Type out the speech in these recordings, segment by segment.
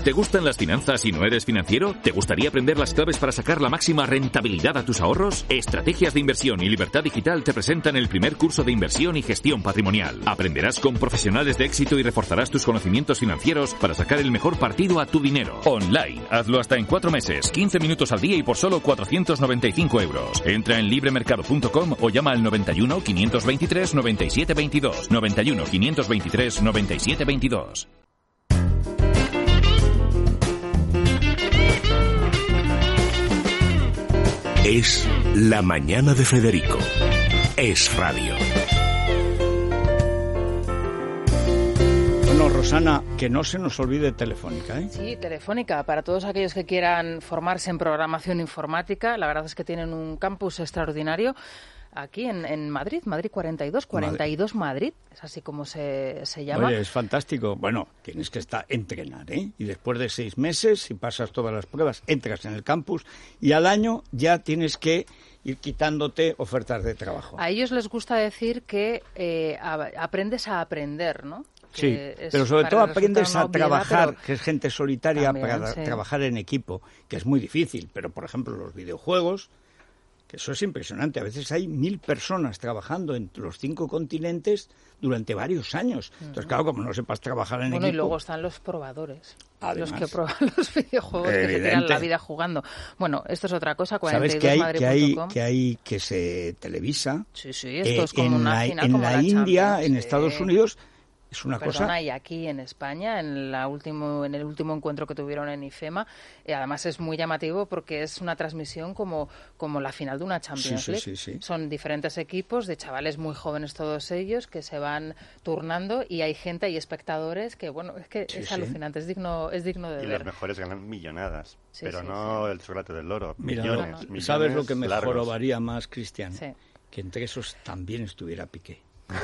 ¿Te gustan las finanzas y no eres financiero? ¿Te gustaría aprender las claves para sacar la máxima rentabilidad a tus ahorros? Estrategias de Inversión y Libertad Digital te presentan el primer curso de inversión y gestión patrimonial. Aprenderás con profesionales de éxito y reforzarás tus conocimientos financieros para sacar el mejor partido a tu dinero. Online. Hazlo hasta en 4 meses, 15 minutos al día y por solo 495 euros. Entra en libremercado.com o llama al 91 523 97 22. 91 523 97 22. Es La Mañana de Federico. Es radio. Bueno, Rosana, que no se nos olvide Telefónica, ¿eh? Sí, Telefónica, para todos aquellos que quieran formarse en programación informática. La verdad es que tienen un campus extraordinario aquí en Madrid, Madrid 42 Madrid, es así como se llama. Oye, es fantástico. Bueno, tienes que entrenar, ¿eh? Y después de 6 meses, si pasas todas las pruebas, entras en el campus y al año ya tienes que ir quitándote ofertas de trabajo. A ellos les gusta decir que aprendes a aprender, ¿no? Sí, pero sobre todo aprendes a trabajar, que es gente solitaria, para trabajar en equipo, que es muy difícil. Pero, por ejemplo, los videojuegos, que eso es impresionante. A veces hay 1000 personas trabajando en los 5 continentes durante varios años. Entonces, claro, como no sepas trabajar en equipo... Bueno, y luego están los probadores, además, los que prueban los videojuegos, que se tiran la vida jugando. Bueno, esto es otra cosa, 42madrid.com. ¿Sabes que se televisa? Sí, esto es como una final como la India, en Estados Unidos... Es una cosa... Y aquí en España, en el último encuentro que tuvieron en IFEMA, además es muy llamativo porque es una transmisión como la final de una Champions League. Sí. Son diferentes equipos de chavales muy jóvenes todos ellos que se van turnando y hay espectadores que, bueno, es que es alucinante, es digno de ver. Y los mejores ganan millonadas, pero no el chocolate del loro, Mira, millones. ¿Sabes lo que me jorobaría más, Cristian? Sí. Que entre esos también estuviera Piqué.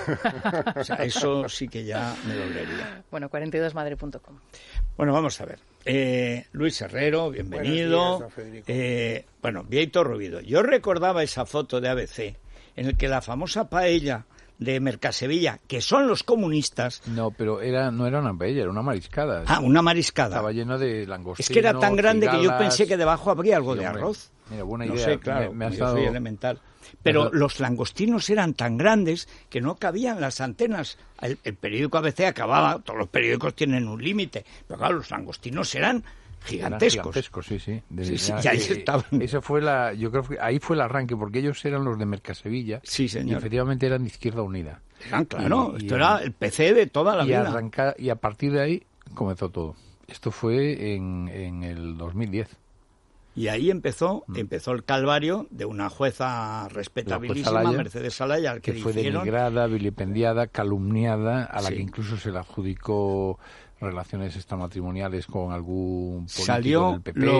O sea, eso sí que ya me dolería. Bueno, 42madrid.com. Bueno, vamos a ver. Luis Herrero, bienvenido. Buenos días, don Víctor Rubido. Yo recordaba esa foto de ABC en el que la famosa paella de Mercasevilla, que son los comunistas... No, pero no era una paella, era una mariscada. Ah, una mariscada. Estaba lleno de langostinos. Es que era tan grande cigalas, que yo pensé que debajo habría algo de arroz. Mira, buena idea. No sé, claro, me has yo dado... soy elemental. Pero los langostinos eran tan grandes que no cabían las antenas. El periódico ABC acababa, todos los periódicos tienen un límite, pero claro, los langostinos eran gigantescos. Sí. Sí, y ahí estaban. Yo creo que ahí fue el arranque, porque ellos eran los de Mercasevilla. Sí, señor. Y efectivamente eran de Izquierda Unida. Eran, claro, esto era el PC de toda la vida. Y a partir de ahí comenzó todo. Esto fue en el 2010. Y ahí empezó el calvario de una jueza respetabilísima, Mercedes Alaya, que fue denigrada, vilipendiada, calumniada, a la que incluso se le adjudicó relaciones extramatrimoniales con algún político del PP.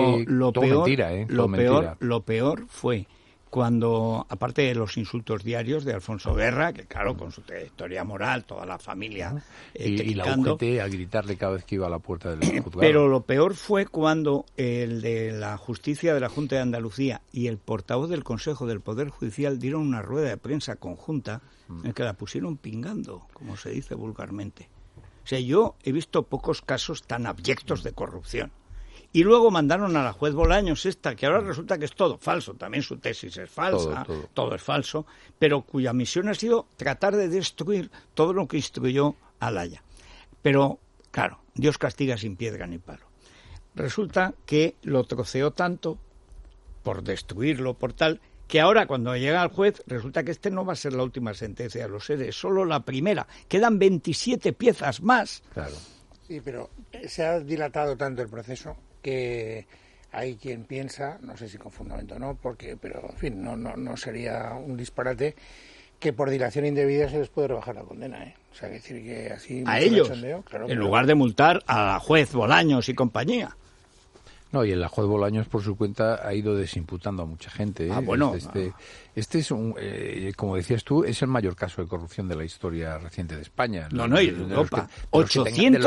Lo peor fue cuando, aparte de los insultos diarios de Alfonso Guerra, que claro, con su trayectoria moral, toda la familia y la UGT a gritarle cada vez que iba a la puerta del juzgado. Pero lo peor fue cuando el de la Justicia de la Junta de Andalucía y el portavoz del Consejo del Poder Judicial dieron una rueda de prensa conjunta en que la pusieron pingando, como se dice vulgarmente. O sea, yo he visto pocos casos tan abyectos de corrupción. Y luego mandaron a la juez Bolaños que ahora resulta que es todo falso, también su tesis es falsa, todo es falso, pero cuya misión ha sido tratar de destruir todo lo que instruyó Alaya. Pero, claro, Dios castiga sin piedra ni palo. Resulta que lo troceó tanto, por destruirlo, por tal, que ahora cuando llega al juez, resulta que no va a ser la última sentencia de los seres, solo la primera. Quedan 27 piezas más. Claro. Sí, pero se ha dilatado tanto el proceso que hay quien piensa, no sé si con fundamento o no, pero en fin, no sería un disparate que por dilación indebida se les puede rebajar la condena, ¿eh? O sea, decir que así... A ellos, claro, en lugar de multar a la juez Bolaños y compañía. No, y el juez Bolaños, por su cuenta, ha ido desimputando a mucha gente. Este es como decías tú, es el mayor caso de corrupción de la historia reciente de España. Y de Europa.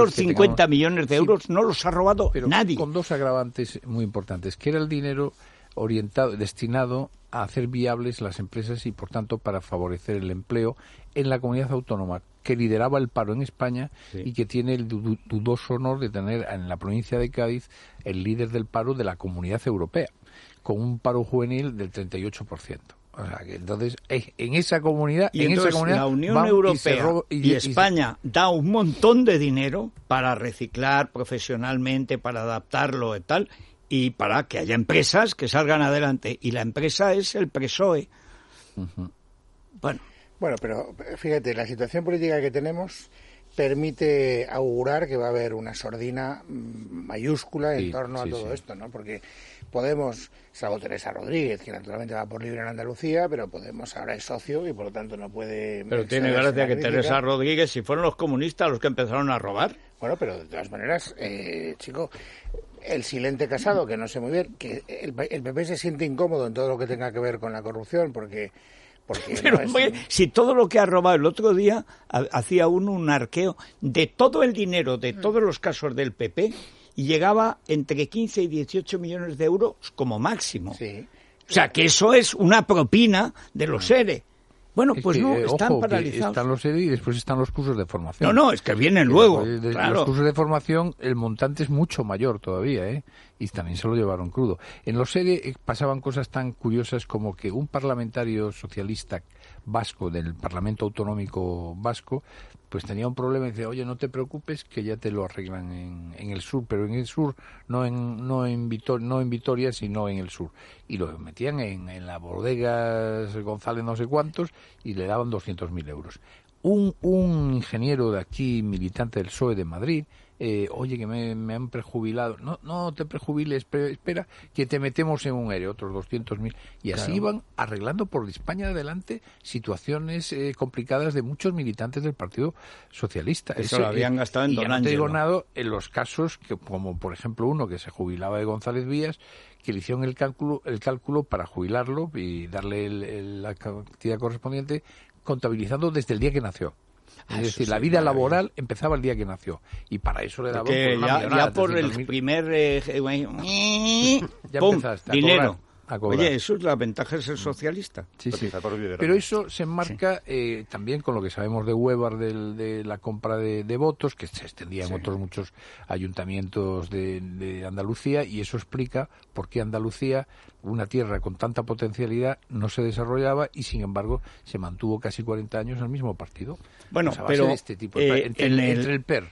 850 millones de euros no los ha robado nadie. Con dos agravantes muy importantes, que era el dinero destinado a hacer viables las empresas y, por tanto, para favorecer el empleo en la comunidad autónoma que lideraba el paro en España y que tiene el dudoso honor de tener en la provincia de Cádiz el líder del paro de la Comunidad Europea, con un paro juvenil del 38%. O sea, que entonces, en esa comunidad... Y entonces la Unión Europea y España da un montón de dinero para reciclar profesionalmente, para adaptarlo y tal, y para que haya empresas que salgan adelante. Y la empresa es el PSOE. Uh-huh. Bueno, pero fíjate, la situación política que tenemos permite augurar que va a haber una sordina mayúscula en torno a todo esto, ¿no? Porque Podemos, salvo Teresa Rodríguez, que naturalmente va por libre en Andalucía, pero Podemos ahora es socio y por lo tanto no puede... Pero tiene gracia que Teresa Rodríguez, si fueron los comunistas los que empezaron a robar. Bueno, pero de todas maneras, chico, el silente Casado, que no sé muy bien, que el PP se siente incómodo en todo lo que tenga que ver con la corrupción, porque pero no si todo lo que ha robado el otro día, hacía un arqueo de todo el dinero, de todos los casos del PP, y llegaba entre 15 y 18 millones de euros como máximo. Sí. O sea, que eso es una propina de los ERE. Bueno, pues no, están paralizados. Están los ERE y después están los cursos de formación. No, es que vienen luego. Claro. Los cursos de formación, el montante es mucho mayor todavía, ¿eh? Y también se lo llevaron crudo. En los ERE pasaban cosas tan curiosas como que un parlamentario socialista vasco del Parlamento Autonómico Vasco pues tenía un problema y decía, oye, no te preocupes que ya te lo arreglan en el sur, pero en el sur, no en Vitoria, sino en el sur. Y lo metían en la bodega González no sé cuántos y le daban 200.000 euros. Un ingeniero de aquí, militante del PSOE de Madrid, oye, que me han prejubilado. No te prejubiles, espera, que te metemos en un ERE, otros 200.000. Y así iban arreglando por España adelante situaciones complicadas de muchos militantes del Partido Socialista. Eso lo habían gastado en Don Ángelo. Y no te digo nada en los casos, que como por ejemplo uno que se jubilaba de González Vías, que le hicieron el cálculo para jubilarlo y darle la cantidad correspondiente, contabilizando desde el día que nació. Es decir, la vida laboral empezaba el día que nació. Y para eso le daban por una millonada, ya por el primer... ya ¡pum! Empezaste Dinero. A cobrar. Oye, eso es la ventaja de ser socialista. Sí. Pero eso se enmarca también con lo que sabemos de Huevar, de la compra de votos, que se extendía en otros muchos ayuntamientos de Andalucía, y eso explica por qué Andalucía, una tierra con tanta potencialidad, no se desarrollaba y, sin embargo, se mantuvo casi 40 años el mismo partido. Bueno, pues a base pero de este tipo, entre el PER,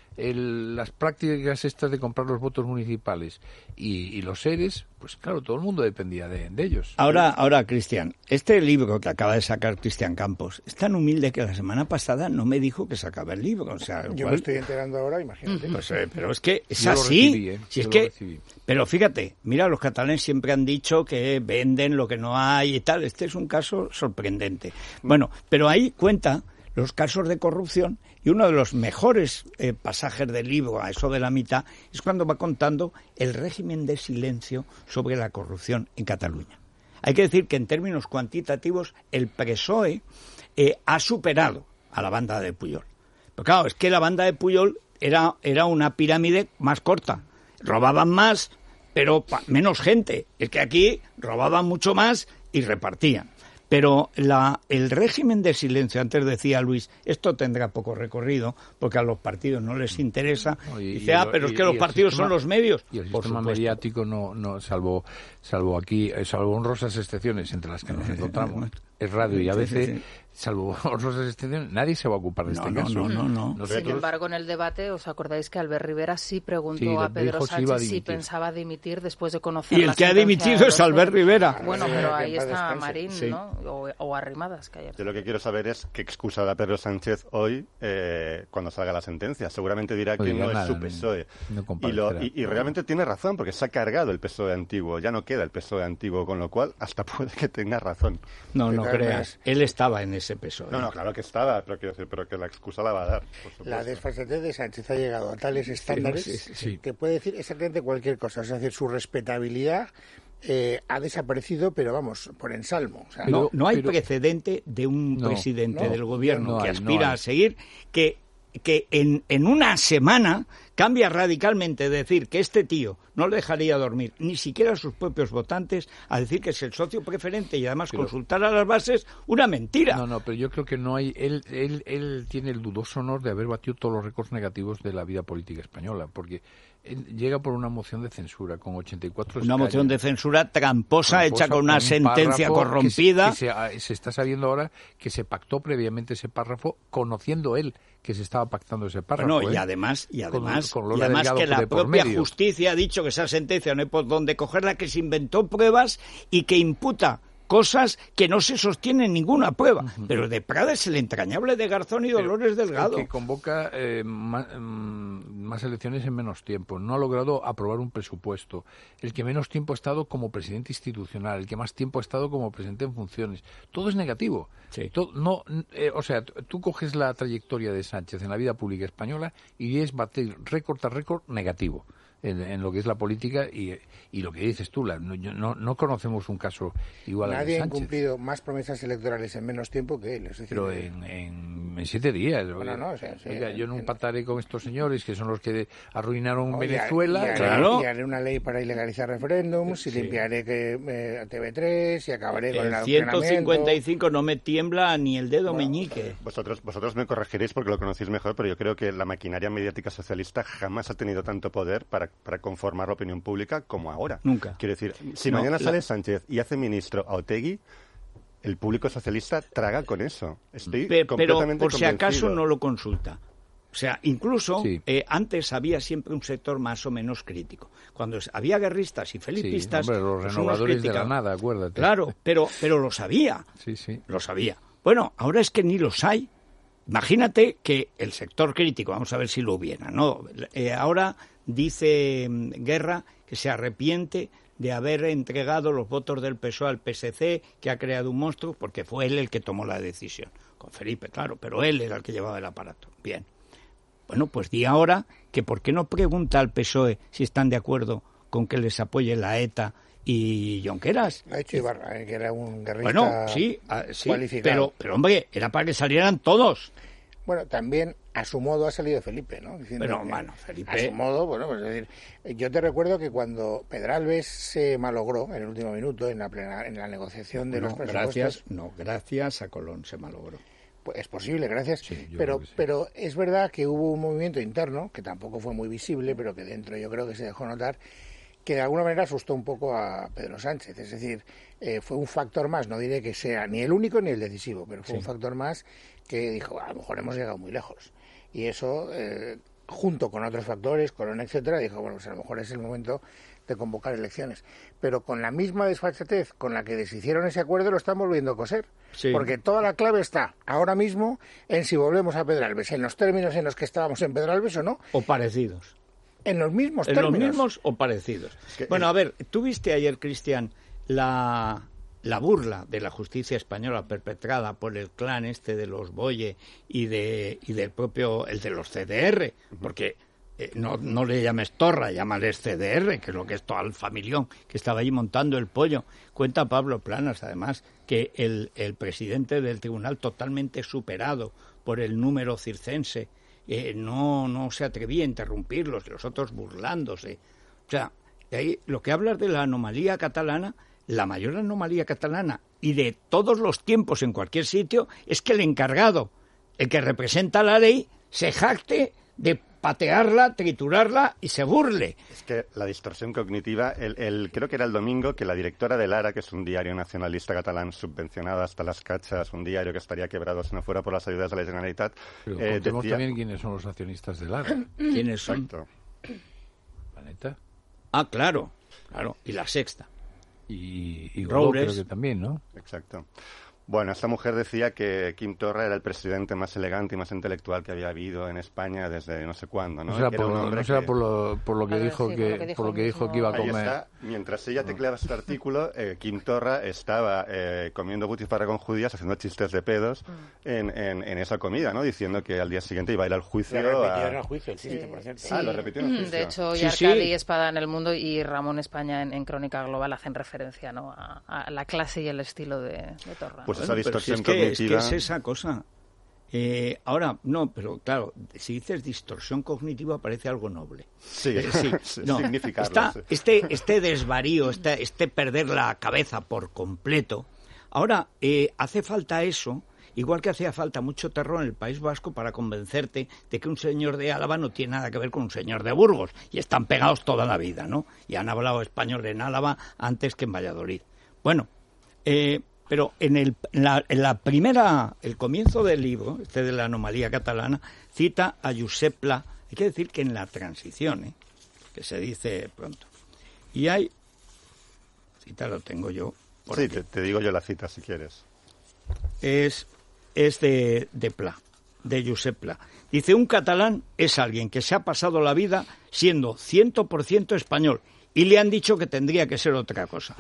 las prácticas estas de comprar los votos municipales y los ERES, pues claro, todo el mundo dependía de ellos. Ahora, Cristian, este libro que acaba de sacar Cristian Campos es tan humilde que la semana pasada no me dijo que sacaba el libro. O sea, yo me estoy enterando ahora, imagínate. Pues, pero es que es así. Pero fíjate, mira, los catalanes siempre han dicho que venden lo que no hay y tal. Este es un caso sorprendente. Bueno, pero ahí cuenta los casos de corrupción, y uno de los mejores pasajes del libro, a eso de la mitad, es cuando va contando el régimen de silencio sobre la corrupción en Cataluña. Hay que decir que en términos cuantitativos el PSOE ha superado a la banda de Pujol. Pero claro, es que la banda de Pujol era una pirámide más corta. Robaban más, pero menos gente. Es que aquí robaban mucho más y repartían. Pero el régimen de silencio, antes decía Luis, esto tendrá poco recorrido, porque a los partidos no les interesa. Dice, pero es que los partidos son los medios. Y el sistema mediático no salvo honrosas excepciones entre las que nos encontramos, es radio y ABC, salvo honrosas excepciones, nadie se va a ocupar de este caso. No. Sin embargo, en el debate, ¿os acordáis que Albert Rivera sí preguntó a Pedro Sánchez si pensaba dimitir después de conocer la sentencia? Y el que ha dimitido es Albert Rivera. Bueno, pero ahí está Marín, ¿no? O Arrimadas, que ayer. Yo lo que quiero saber es qué excusa da Pedro Sánchez hoy cuando salga la sentencia. Seguramente dirá que no es su PSOE. Y realmente tiene razón, porque se ha cargado el PSOE antiguo. Ya no queda el PSOE antiguo, con lo cual hasta puede que tenga razón. No creas. Él estaba en ese PSOE. No, claro que estaba, pero quiero decir, que la excusa la va a dar. La desfachatez de Sánchez ha llegado a tales estándares que puede decir exactamente cualquier cosa. Es decir, su respetabilidad ha desaparecido, pero vamos, por ensalmo. O sea, no hay precedente de un presidente del gobierno que aspira a seguir que que en una semana cambia radicalmente de decir que este tío no le dejaría dormir ni siquiera a sus propios votantes a decir que es el socio preferente y además consultar a las bases, una mentira. No, pero yo creo que no hay... Él tiene el dudoso honor de haber batido todos los récords negativos de la vida política española, porque él llega por una moción de censura con 84 escaños. Una moción de censura tramposa hecha con una sentencia corrompida. Que se está sabiendo ahora que se pactó previamente ese párrafo, conociendo él que se estaba pactando ese párrafo. Bueno, y además que la propia justicia ha dicho que esa sentencia no hay por dónde cogerla, que se inventó pruebas y que imputa cosas que no se sostienen ninguna prueba. Pero de Prada es el entrañable de Garzón y Dolores Delgado. Que convoca más elecciones en menos tiempo. No ha logrado aprobar un presupuesto. El que menos tiempo ha estado como presidente institucional. El que más tiempo ha estado como presidente en funciones. Todo es negativo. Sí. O sea, tú coges la trayectoria de Sánchez en la vida pública española y es batir récord tras récord negativo. En lo que es la política y lo que dices tú, no conocemos un caso igual a Sánchez. Nadie ha cumplido más promesas electorales en menos tiempo que él. Es decir, pero en 7 días. Oiga, yo no empataré con estos señores que son los que arruinaron Venezuela. Y haré una ley para ilegalizar referéndums, y limpiaré TV3 y acabaré con el adoctrinamiento. 155 no me tiembla ni el dedo meñique. Vosotros me corregiréis porque lo conocéis mejor, pero yo creo que la maquinaria mediática socialista jamás ha tenido tanto poder para conformar la opinión pública como ahora. Nunca. Quiero decir, si mañana sale Sánchez y hace ministro a Otegi, el público socialista traga con eso. Estoy completamente por si acaso no lo consulta. O sea, incluso antes había siempre un sector más o menos crítico. Cuando había guerristas y felipistas... Sí, hombre, los renovadores de la nada, acuérdate. Claro, pero lo sabía. Sí. Lo sabía. Bueno, ahora es que ni los hay. Imagínate que el sector crítico, vamos a ver si lo hubiera, ¿no? Ahora dice Guerra que se arrepiente de haber entregado los votos del PSOE al PSC, que ha creado un monstruo, porque fue él el que tomó la decisión. Con Felipe, claro, pero él era el que llevaba el aparato. Bien. Bueno, pues di ahora que por qué no pregunta al PSOE si están de acuerdo con que les apoye la ETA y Junqueras. Lo ha hecho Ibarra, que era un guerrillista. Bueno, sí, pero hombre, era para que salieran todos. Bueno, también a su modo ha salido Felipe, ¿no? Pero, Felipe... A su modo, bueno, pues es decir, yo te recuerdo que cuando Pedralbes se malogró en el último minuto en la negociación de los presupuestos... Gracias a Colón se malogró. Pues es posible, gracias. Sí, pero es verdad que hubo un movimiento interno, que tampoco fue muy visible, pero que dentro yo creo que se dejó notar, que de alguna manera asustó un poco a Pedro Sánchez. Es decir, fue un factor más, no diré que sea ni el único ni el decisivo, pero fue un factor más que dijo, a lo mejor hemos llegado muy lejos. Y eso, junto con otros factores, Colón, etcétera, dijo, bueno, pues a lo mejor es el momento de convocar elecciones. Pero con la misma desfachatez con la que deshicieron ese acuerdo, lo están volviendo a coser. Sí. Porque toda la clave está ahora mismo en si volvemos a Pedralbes, en los términos en los que estábamos en Pedralbes o no. O parecidos. En los mismos términos. En los mismos o parecidos. Bueno, a ver, tú viste ayer, Cristian, la burla de la justicia española perpetrada por el clan este de los Boye y del propio, el de los CDR, porque no le llames Torra, llámales CDR, que es lo que es todo el familión que estaba allí montando el pollo. Cuenta Pablo Planas, además, que el presidente del tribunal, totalmente superado por el número circense, no se atrevía a interrumpirlos, los otros burlándose. O sea, ahí, lo que hablas de la anomalía catalana, la mayor anomalía catalana y de todos los tiempos en cualquier sitio, es que el encargado, el que representa la ley, se jacte de patearla, triturarla y se burle. Es que la distorsión cognitiva, creo que era el domingo que la directora de Lara, que es un diario nacionalista catalán subvencionado hasta las cachas, un diario que estaría quebrado si no fuera por las ayudas de la Generalitat, contemos también quiénes son los accionistas de Lara. ¿Quiénes son? Exacto. ¿Planeta? Ah, claro, y La Sexta. Y Godó creo que también, ¿no? Exacto. Bueno, esta mujer decía que Quim Torra era el presidente más elegante y más intelectual que había habido en España desde no sé cuándo, ¿no? No será por lo que dijo que iba a comer. Ahí está. Mientras ella tecleaba este artículo, Quim Torra estaba comiendo butifarra con judías, haciendo chistes de pedos en esa comida, ¿no? Diciendo que al día siguiente iba a ir al juicio. Lo repitió en el juicio, el chiste, por cierto. Sí. Lo repitió en el juicio. De hecho, y Arcadi Espada en El Mundo y Ramón España en Crónica Global hacen referencia, ¿no?, a la clase y el estilo de Torra. Pues esa bueno, distorsión cognitiva. Es que es esa cosa. Ahora, no, pero claro, si dices distorsión cognitiva parece algo noble. Sí, no, significarlo. Este desvarío, este perder la cabeza por completo. Ahora, hace falta eso, igual que hacía falta mucho terror en el País Vasco para convencerte de que un señor de Álava no tiene nada que ver con un señor de Burgos, y están pegados toda la vida, ¿no? Y han hablado español en Álava antes que en Valladolid. Bueno, pero en la primera, el comienzo del libro, de la anomalía catalana, cita a Josep Pla. Hay que decir que en la transición, que se dice pronto. Y hay, cita lo tengo yo. Sí, te digo yo la cita si quieres. Es de Pla, de Josep Pla. Dice, un catalán es alguien que se ha pasado la vida siendo 100% español y le han dicho que tendría que ser otra cosa.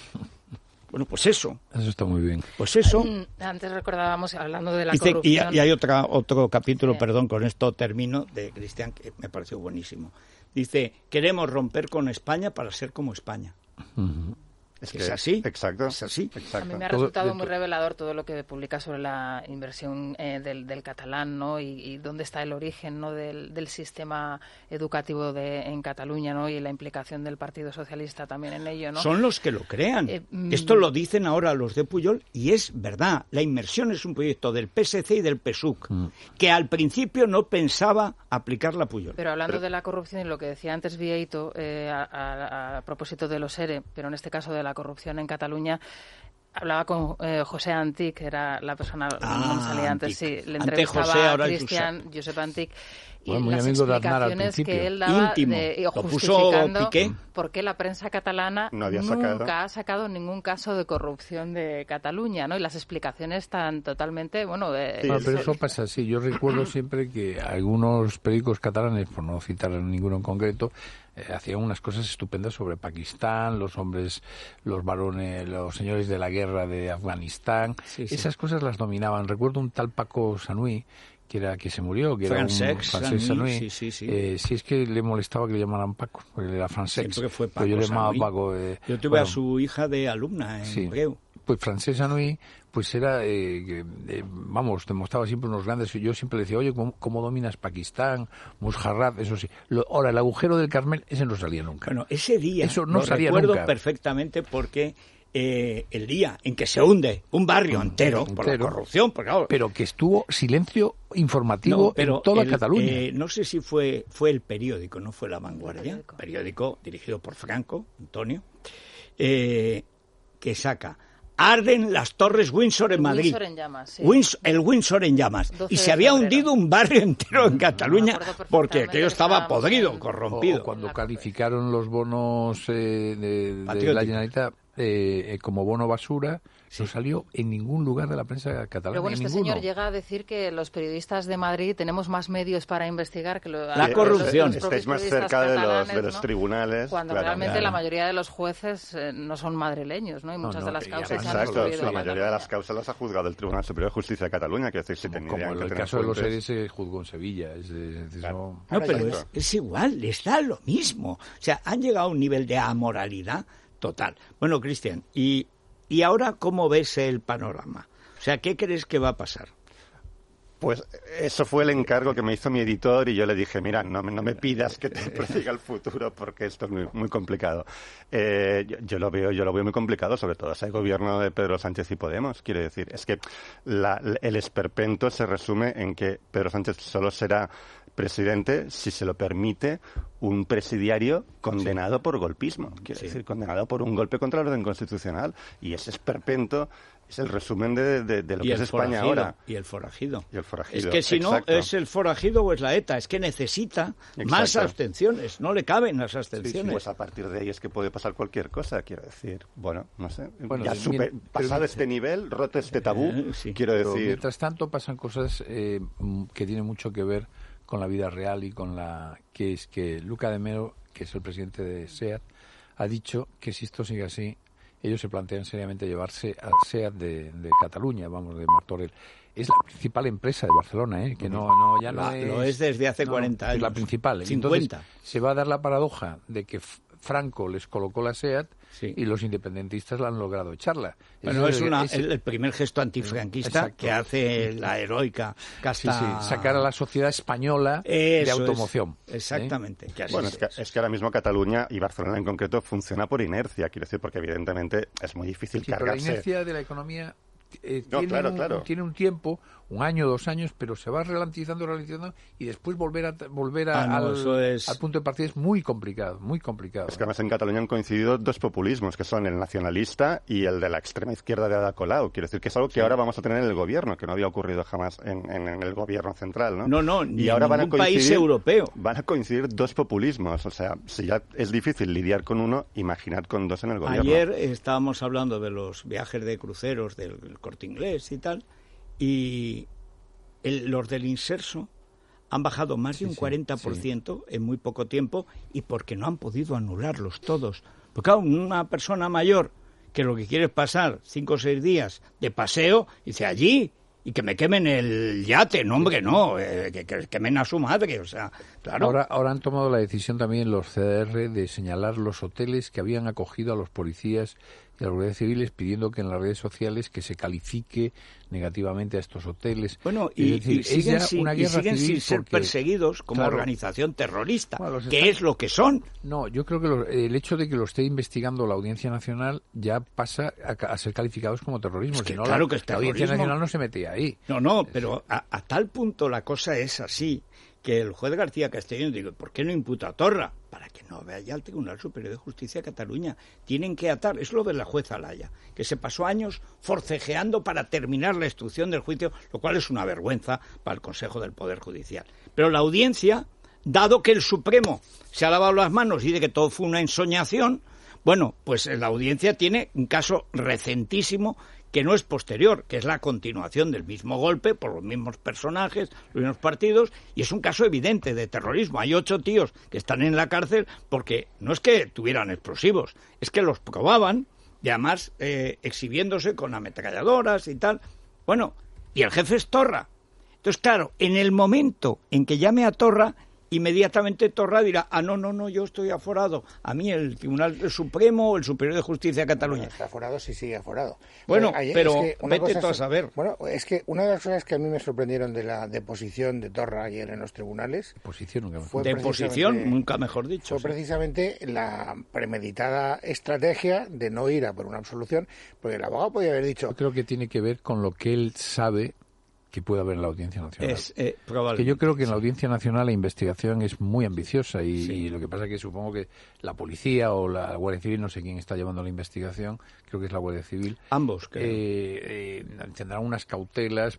Bueno, pues eso. Eso está muy bien. Pues eso. Antes recordábamos, hablando de la dice, corrupción... Y hay otro capítulo, perdón, con esto termino, de Cristian, que me pareció buenísimo. Dice, queremos romper con España para ser como España. Uh-huh. Es así. Exacto. Es así. Exacto. A mí me ha resultado muy revelador todo lo que publica sobre la inversión del catalán, ¿no? Y dónde está el origen, ¿no? del sistema educativo en Cataluña, ¿no? Y la implicación del Partido Socialista también en ello, ¿no? Son los que lo crean. Esto lo dicen ahora los de Pujol y es verdad. La inmersión es un proyecto del PSC y del PSUC, que al principio no pensaba aplicar la Pujol. Pero hablando de la corrupción y lo que decía antes Vieito, a propósito de los ERE, pero en este caso de la corrupción en Cataluña, hablaba con José Antic, que era la persona que salía antes, sí, le entrevistaba José, a Cristian, Josep Antic, y bueno, las explicaciones que él daba justificando por qué la prensa catalana nunca ha sacado ningún caso de corrupción de Cataluña, ¿no? Y las explicaciones están totalmente, bueno... pero eso pasa así. Yo recuerdo siempre que algunos periódicos catalanes, por no citar a ninguno en concreto, hacían unas cosas estupendas sobre Pakistán, los hombres, los varones, los señores de la guerra de Afganistán. Sí, sí. Esas cosas las dominaban. Recuerdo un tal Paco Sanui, que se murió, que Francesc era un Francesc Sanui. Sí. Sí, es que le molestaba que le llamaran Paco, porque él era Francesc. Siempre fue Paco, pero yo le llamaba Paco. Yo tuve a su hija de alumna en Breu. Pues Francesc Sanui, pues era, vamos, demostraba siempre unos grandes... Yo siempre le decía, oye, ¿cómo dominas Pakistán, Musharraf? Eso sí. Ahora, el agujero del Carmel, ese no salía nunca. Bueno, ese día eso no salía recuerdo nunca. Perfectamente porque... el día en que se hunde un barrio entero por la corrupción, porque, claro, pero que estuvo silencio informativo en toda Cataluña. No sé si fue el periódico, no fue La Vanguardia, periódico dirigido por Franco, Antonio, que saca: arden las torres Windsor en Madrid. Windsor en llamas, sí. El Windsor en llamas. Y se había hundido un barrio entero en Cataluña porque aquello estaba podrido, corrompido. O cuando calificaron los bonos de la Generalitat como bono basura, no salió en ningún lugar de la prensa catalana. Pero bueno, señor llega a decir que los periodistas de Madrid tenemos más medios para investigar que la corrupción. Estáis más cerca de los tribunales. Cuando realmente la mayoría de los jueces no son madrileños, ¿no? Y muchas de las causas se han resolvido. La mayoría de las causas las ha juzgado el Tribunal Superior de Justicia de Cataluña, que como el caso de los ERE se juzgó en Sevilla. No, pero es igual, les da lo mismo. O sea, han llegado a un nivel de amoralidad total. Bueno, Cristian, ¿y ahora cómo ves el panorama? O sea, ¿qué crees que va a pasar? Pues eso fue el encargo que me hizo mi editor y yo le dije, mira, no me pidas que te prediga el futuro porque esto es muy, muy complicado. Yo lo veo muy complicado, sobre todo ese gobierno de Pedro Sánchez y Podemos. Quiero decir, es que el esperpento se resume en que Pedro Sánchez solo será presidente si se lo permite un presidiario condenado por golpismo, quiero decir, condenado por un golpe contra el orden constitucional, y ese esperpento es el resumen de lo que es España ahora. Y el forajido. Es que si no, es el forajido o es la ETA, es que necesita más abstenciones, no le caben las abstenciones. Sí, pues a partir de ahí es que puede pasar cualquier cosa, quiero decir. Bueno, no sé, pasado este nivel, roto este tabú, quiero decir. Mientras tanto pasan cosas que tienen mucho que ver con la vida real y con que es que Luca de Meo, que es el presidente de SEAT, ha dicho que si esto sigue así, ellos se plantean seriamente llevarse a SEAT de Cataluña, vamos, de Martorell. Es la principal empresa de Barcelona, que lo es desde hace 40 años. Es la principal. 50. Entonces, se va a dar la paradoja de que Franco les colocó la SEAT y los independentistas la han logrado echarla. Bueno, es el primer gesto antifranquista que hace la heroica Casta. Sacar a la sociedad española de automoción. Exactamente. Bueno, es que ahora mismo Cataluña y Barcelona en concreto funciona por inercia, quiero decir, porque evidentemente es muy difícil cargarse. Pero la inercia de la economía tiene un tiempo, 1 año, 2 años, pero se va ralentizando y después volver al punto de partida es muy complicado. Es que además en Cataluña han coincidido 2 populismos, que son el nacionalista y el de la extrema izquierda de Ada Colau. Quiero decir que es algo que ahora vamos a tener en el gobierno, que no había ocurrido jamás en el gobierno central, ¿no? No, ni ahora en ningún país europeo. Van a coincidir 2 populismos, o sea, si ya es difícil lidiar con uno, imaginad con 2 en el gobierno. Ayer estábamos hablando de los viajes de cruceros del Corte Inglés y tal, y los del Inserso han bajado más de un 40% en muy poco tiempo, y porque no han podido anularlos todos. Porque claro, una persona mayor que lo que quiere es pasar 5 o 6 días de paseo, dice allí, y que me quemen el yate, no hombre, no, que quemen a su madre, o sea, claro. Ahora han tomado la decisión también los CDR de señalar los hoteles que habían acogido a los policías y a los guardias civiles, pidiendo que en las redes sociales que se califique negativamente a estos hoteles. Bueno, y siguen sin ser perseguidos como organización terrorista, que es lo que son. No, yo creo que el hecho de que lo esté investigando la Audiencia Nacional ya pasa a ser calificados como terrorismo. Es que, si no, claro que es terrorismo. La Audiencia Nacional no se mete ahí. No, pero a tal punto la cosa es así, que el juez García Castellón digo, ¿por qué no imputa a Torra? Para que no vaya al Tribunal Superior de Justicia de Cataluña. Tienen que atar, es lo de la jueza Laya, que se pasó años forcejeando para terminar la instrucción del juicio, lo cual es una vergüenza para el Consejo del Poder Judicial. Pero la Audiencia, dado que el Supremo se ha lavado las manos y de que todo fue una ensoñación, bueno, pues la Audiencia tiene un caso recentísimo que no es posterior, que es la continuación del mismo golpe por los mismos personajes, los mismos partidos, y es un caso evidente de terrorismo. Hay 8 tíos que están en la cárcel porque no es que tuvieran explosivos, es que los probaban, y además exhibiéndose con ametralladoras y tal. Bueno, y el jefe es Torra. Entonces, claro, en el momento en que llame a Torra, inmediatamente Torra dirá, no, yo estoy aforado. A mí el Tribunal Supremo o el Superior de Justicia de Cataluña. Bueno, está aforado, sí sigue aforado. Bueno, pero vete tú a saber. Bueno, es que una de las cosas que a mí me sorprendieron de la deposición de Torra ayer en los tribunales... Deposición, nunca mejor dicho. Fue precisamente la premeditada estrategia de no ir a por una absolución, porque el abogado podía haber dicho... Yo creo que tiene que ver con lo que él sabe que puede haber en la Audiencia Nacional. Es probable. Que yo creo que en la Audiencia Nacional la investigación es muy ambiciosa y lo que pasa es que supongo que la policía o la Guardia Civil, no sé quién está llevando la investigación, creo que es la Guardia Civil. Ambos, creo. Tendrán unas cautelas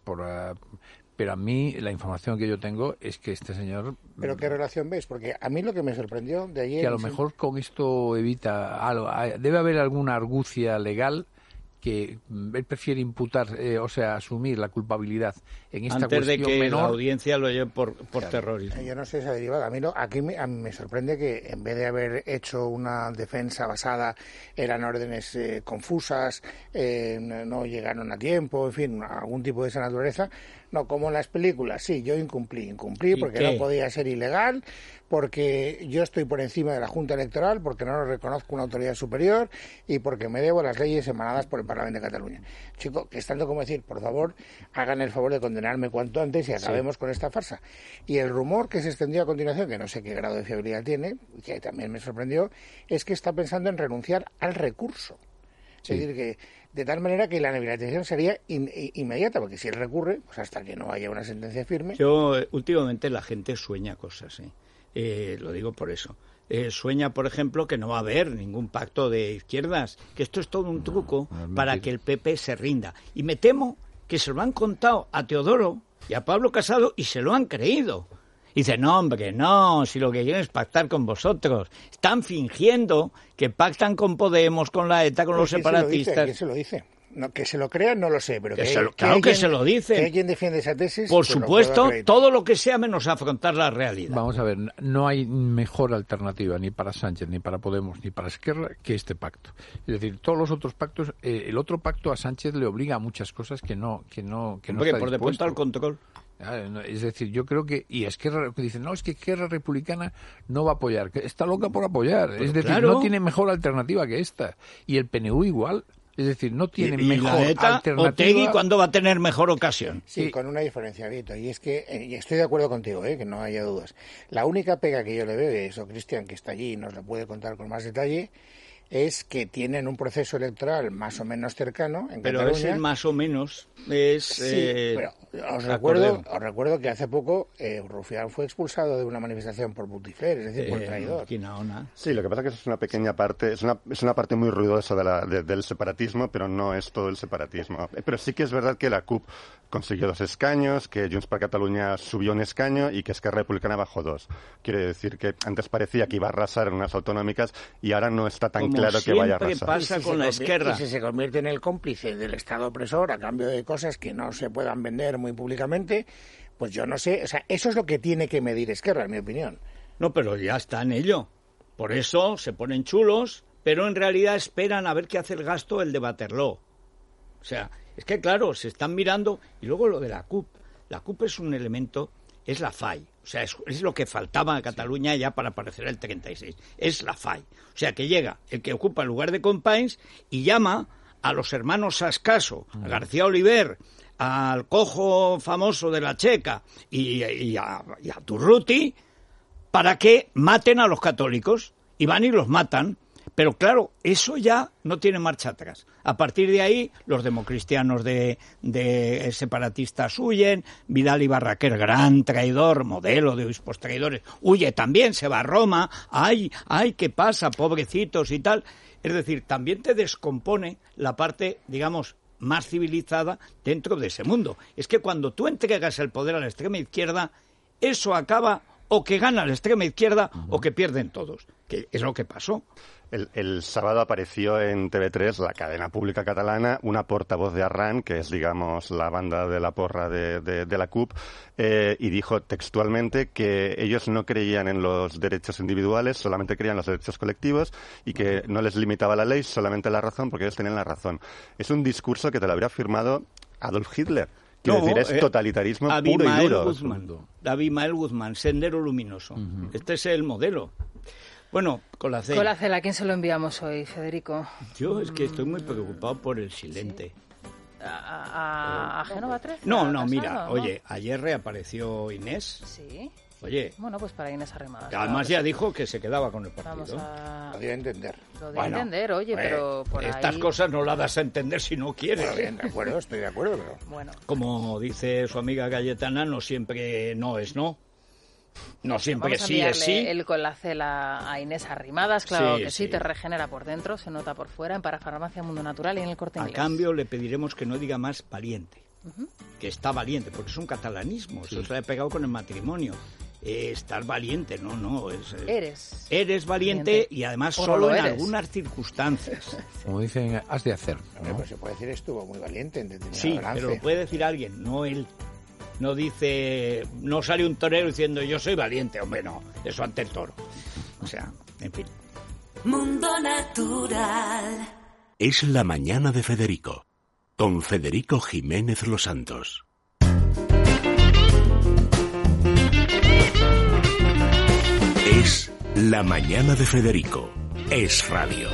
pero a mí la información que yo tengo es que este señor... ¿Pero qué relación ves? Porque a mí lo que me sorprendió de ayer... Que a lo mejor con esto evita algo. Debe haber alguna argucia legal que él prefiere imputar, asumir la culpabilidad en esta antes cuestión de que menor. La Audiencia lo lleve por terrorismo. Yo no sé esa derivada. A mí me sorprende que en vez de haber hecho una defensa basada eran órdenes confusas, no llegaron a tiempo, en fin, algún tipo de esa naturaleza. No, como en las películas, sí, yo incumplí porque no podía ser ilegal, porque yo estoy por encima de la Junta Electoral, porque no reconozco una autoridad superior y porque me debo a las leyes emanadas por el Parlamento de Cataluña. Chico, que es tanto como decir, por favor, hagan el favor de condenarme cuanto antes y acabemos con esta farsa. Y el rumor que se extendió a continuación, que no sé qué grado de fiabilidad tiene, que también me sorprendió, es que está pensando en renunciar al recurso. Es decir, que de tal manera que la inhabilitación sería inmediata, porque si él recurre, pues hasta que no haya una sentencia firme... Últimamente la gente sueña cosas, lo digo por eso. Sueña, por ejemplo, que no va a haber ningún pacto de izquierdas, que esto es todo un truco para que el PP se rinda. Y me temo que se lo han contado a Teodoro y a Pablo Casado y se lo han creído. Y dice, no, hombre, no, si lo que quieren es pactar con vosotros. Están fingiendo que pactan con Podemos, con la ETA, con los separatistas. ¿Quién se lo dice? No, que se lo crean no lo sé, pero claro que se lo dicen. Que alguien defiende esa tesis. Por supuesto, todo lo que sea menos afrontar la realidad. Vamos a ver, no hay mejor alternativa ni para Sánchez, ni para Podemos, ni para Esquerra que este pacto. Es decir, todos los otros pactos, el otro pacto a Sánchez le obliga a muchas cosas que no está por de puesto al control. Es decir, yo creo que... Y Esquerra dicen, no, es que Esquerra Republicana no va a apoyar. Está loca por apoyar. Pero es decir, claro, no tiene mejor alternativa que esta. Y el PNV igual. Es decir, no tiene mejor alternativa. Otegi, ¿cuándo va a tener mejor ocasión? Sí, con una diferencia, Vito. Y es que, y estoy de acuerdo contigo, que no haya dudas. La única pega que yo le veo, y eso Cristian, que está allí y nos lo puede contar con más detalle, es que tienen un proceso electoral más o menos cercano en pero Cataluña. Ese más o menos es... Sí, pero os recuerdo que hace poco Rufián fue expulsado de una manifestación por Butifler, es decir, por traidor. Sí, lo que pasa es que es una pequeña parte, es una parte muy ruidosa del separatismo, pero no es todo el separatismo. Pero sí que es verdad que la CUP consiguió 2 escaños, que Junts per Catalunya subió 1 escaño y que Esquerra Republicana bajó 2. Quiere decir que antes parecía que iba a arrasar en unas autonómicas y ahora no está tan claro que vaya a arrasar. Pasa con la Esquerra. Y si se convierte en el cómplice del Estado opresor a cambio de cosas que no se puedan vender muy públicamente, pues yo no sé, o sea, eso es lo que tiene que medir Esquerra, en mi opinión. No, pero ya está en ello. Por eso se ponen chulos, pero en realidad esperan a ver qué hace el gasto el de Waterloo. O sea, es que claro, se están mirando. Y luego lo de la CUP. La CUP es un elemento, es la FAI. O sea, es lo que faltaba a Cataluña ya para aparecer el 36. Es la FAI. O sea, que llega el que ocupa el lugar de Companys y llama a los hermanos Ascaso, a García Oliver, al cojo famoso de la Checa y a Turruti, para que maten a los católicos. Y van y los matan. Pero claro, eso ya no tiene marcha atrás. A partir de ahí, los democristianos de separatistas huyen, Vidal y Barraquer, gran traidor, modelo de obispos traidores, huye también, se va a Roma, ay, ¿qué pasa? Pobrecitos y tal. Es decir, también te descompone la parte, digamos, más civilizada dentro de ese mundo. Es que cuando tú entregas el poder a la extrema izquierda, eso acaba o que gana la extrema izquierda o que pierden todos, que es lo que pasó. El sábado apareció en TV3, la cadena pública catalana, una portavoz de Arran, que es, digamos, la banda de la porra de la CUP, y dijo textualmente que ellos no creían en los derechos individuales, solamente creían en los derechos colectivos y que no les limitaba la ley, solamente la razón, porque ellos tenían la razón. Es un discurso que te lo habría firmado Adolf Hitler. Quiero decir, es totalitarismo puro y duro. Abimael Guzmán, Sendero Luminoso. Este es el modelo. Bueno, Colacel. Colacel, ¿a quién se lo enviamos hoy, Federico? Yo es que estoy muy preocupado por el silente. ¿Sí? ¿A Génova 13? No, mira, oye, ayer reapareció Inés. Sí. Oye. Bueno, pues para Inés Arrimadas. Además ya dijo que se quedaba con el partido. Lo dio a entender. Lo dio a entender, oye, pero por estas cosas no las das a entender si no quieres. Bueno, bien, de acuerdo, estoy de acuerdo, pero... Bueno. Como dice su amiga Cayetana, no siempre no es no. No siempre sí es sí. El Colacel a Inés Arrimadas, claro que sí, te regenera por dentro, se nota por fuera, en Parafarmacia Mundo Natural y en el Corte Inglés. A cambio le pediremos que no diga más valiente, que está valiente, porque es un catalanismo, eso se le ha pegado con el matrimonio. Estar valiente, no. Eres valiente y además solo en algunas circunstancias. Como dicen, has de hacer, ¿no? Pues se puede decir estuvo muy valiente en determinado Sí, balance. pero lo puede decir alguien, no él. No dice, no sale un torero diciendo yo soy valiente, hombre, no, eso ante el toro. O sea, en fin. Mundo Natural. Es la mañana de Federico, con Federico Jiménez Los Santos. Es la mañana de Federico, es radio.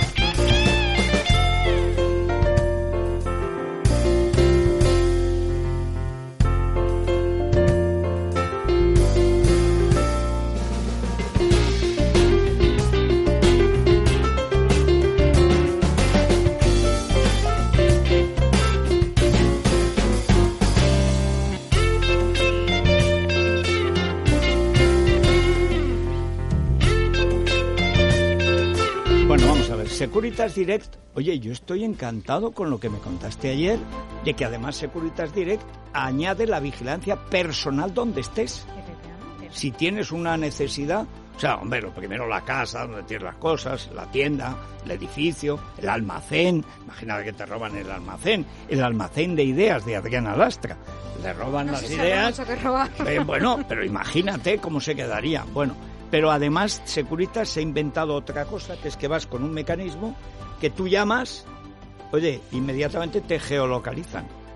Securitas Direct, oye, yo estoy encantado con lo que me contaste ayer, de que además Securitas Direct añade la vigilancia personal donde estés. Si tienes una necesidad, o sea, hombre, lo primero la casa, donde tienes las cosas, la tienda, el edificio, el almacén, imagínate que te roban el almacén de ideas de Adriana Lastra, le roban las ideas, bueno, pero imagínate cómo se quedaría, bueno. Pero además, Securitas se ha inventado otra cosa, que es que vas con un mecanismo que tú llamas, oye, inmediatamente te geolocalizan.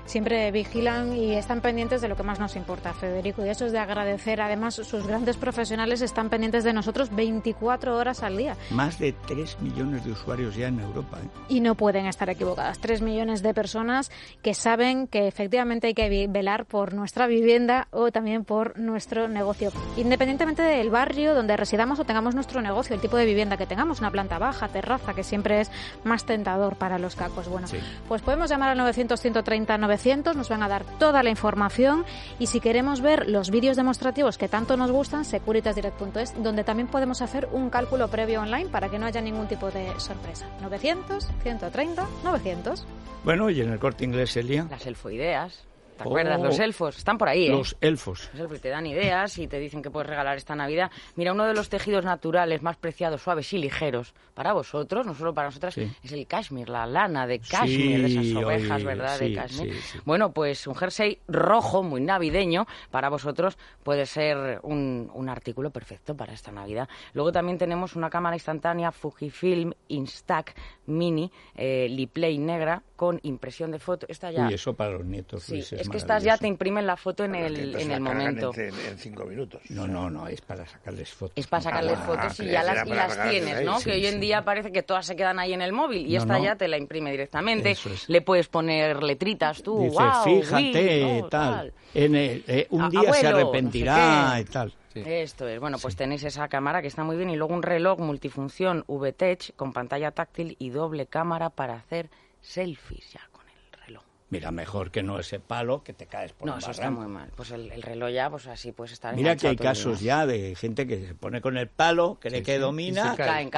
siempre vigilan y están pendientes de lo que más nos importa, Federico, y eso es de agradecer. Además, sus grandes profesionales están pendientes de nosotros 24 horas al día. Más de 3 millones de usuarios ya en Europa, ¿eh? Y no pueden estar equivocadas. 3 millones de personas que saben que efectivamente hay que velar por nuestra vivienda o también por nuestro negocio. Independientemente del barrio donde residamos o tengamos nuestro negocio, el tipo de vivienda que tengamos, una planta baja, terraza, que siempre es más tentador para los cacos. Bueno, sí. Pues podemos llamar al 900-130-900, nos van a dar toda la información, y si queremos ver los vídeos demostrativos que tanto nos gustan, securitasdirect.es, donde también podemos hacer un cálculo previo online para que no haya ningún tipo de sorpresa. 900-130-900. Bueno, y en el Corte Inglés, Elia. Las elfoideas. ¿Te acuerdas? Los elfos. Están por ahí, ¿eh? Los elfos. Los elfos te dan ideas y te dicen que puedes regalar esta Navidad. Mira, uno de los tejidos naturales más preciados, suaves y ligeros para vosotros, no solo para nosotras, es el cashmere, la lana de cashmere, de esas ovejas, ¿verdad? De cashmere. Sí. Bueno, pues un jersey rojo, muy navideño, para vosotros puede ser un artículo perfecto para esta Navidad. Luego también tenemos una cámara instantánea Fujifilm Instax Mini Liplay negra con impresión de foto. Esta ya... Uy, eso para los nietos. Sí, es que estas ya te imprimen la foto en el momento. En 5 minutos. No, es para sacarles fotos. Es para sacarles fotos y ya las tienes, ¿no? Que hoy en día parece que todas se quedan ahí en el móvil y esta ya te la imprime directamente. Le puedes poner letritas tú, dice, wow, fíjate, tal. Un día abuelo, se arrepentirá, no sé y tal. Sí. Esto es, bueno, pues tenéis esa cámara que está muy bien, y luego un reloj multifunción VTech con pantalla táctil y doble cámara para hacer selfies ya con el reloj. Mira, mejor que no ese palo que te caes por No, eso está muy mal. Pues el reloj ya, pues así puedes estar. Mira que hay casos ya de gente que se pone con el palo, cree que domina. Caen.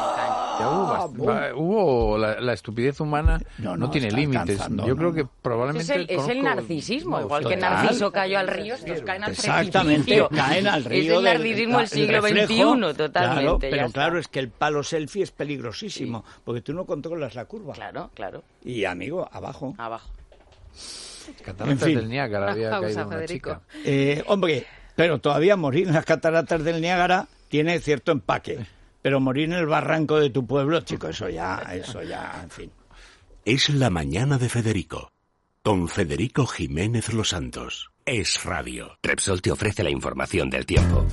Hubo la estupidez humana, no tiene límites. Yo creo que probablemente... Es el narcisismo, igual que Narciso cayó al río, estos caen al precipicio. Exactamente, caen al río. Es el narcisismo del siglo XXI, totalmente. Claro, pero claro, es que el palo selfie es peligrosísimo, porque tú no controlas la curva. Claro. Y, amigo, abajo. Cataratas del Niágara había caído una chica. Hombre, pero todavía morir en las cataratas del Niágara tiene cierto empaque. Pero morir en el barranco de tu pueblo, chico, eso ya, en fin. Es la mañana de Federico, con Federico Jiménez Los Santos. Es Radio. Repsol te ofrece la información del tiempo.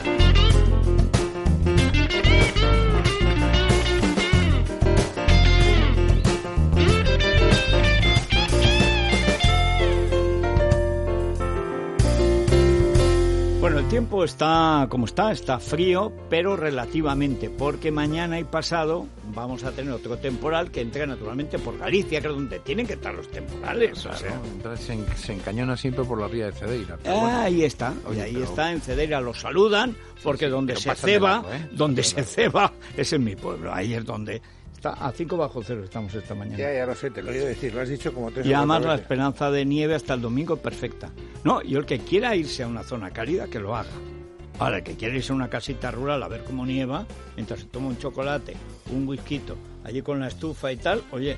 Bueno, el tiempo está como está frío, pero relativamente, porque mañana y pasado vamos a tener otro temporal que entra naturalmente por Galicia, que es donde tienen que estar los temporales. Claro, o sea. Se encañona siempre por la ría de Cedeira. Ahí está, está en Cedeira, los saludan, porque donde se ceba, se ceba, es en mi pueblo, ahí es donde... Está a 5 bajo cero estamos esta mañana. Ya lo sé, te lo he oído decir, lo has dicho como 3 Y además la esperanza de nieve hasta el domingo perfecta. No, y el que quiera irse a una zona cálida, que lo haga. Ahora, el que quiera irse a una casita rural a ver cómo nieva, mientras se toma un chocolate, un whisky, allí con la estufa y tal, oye,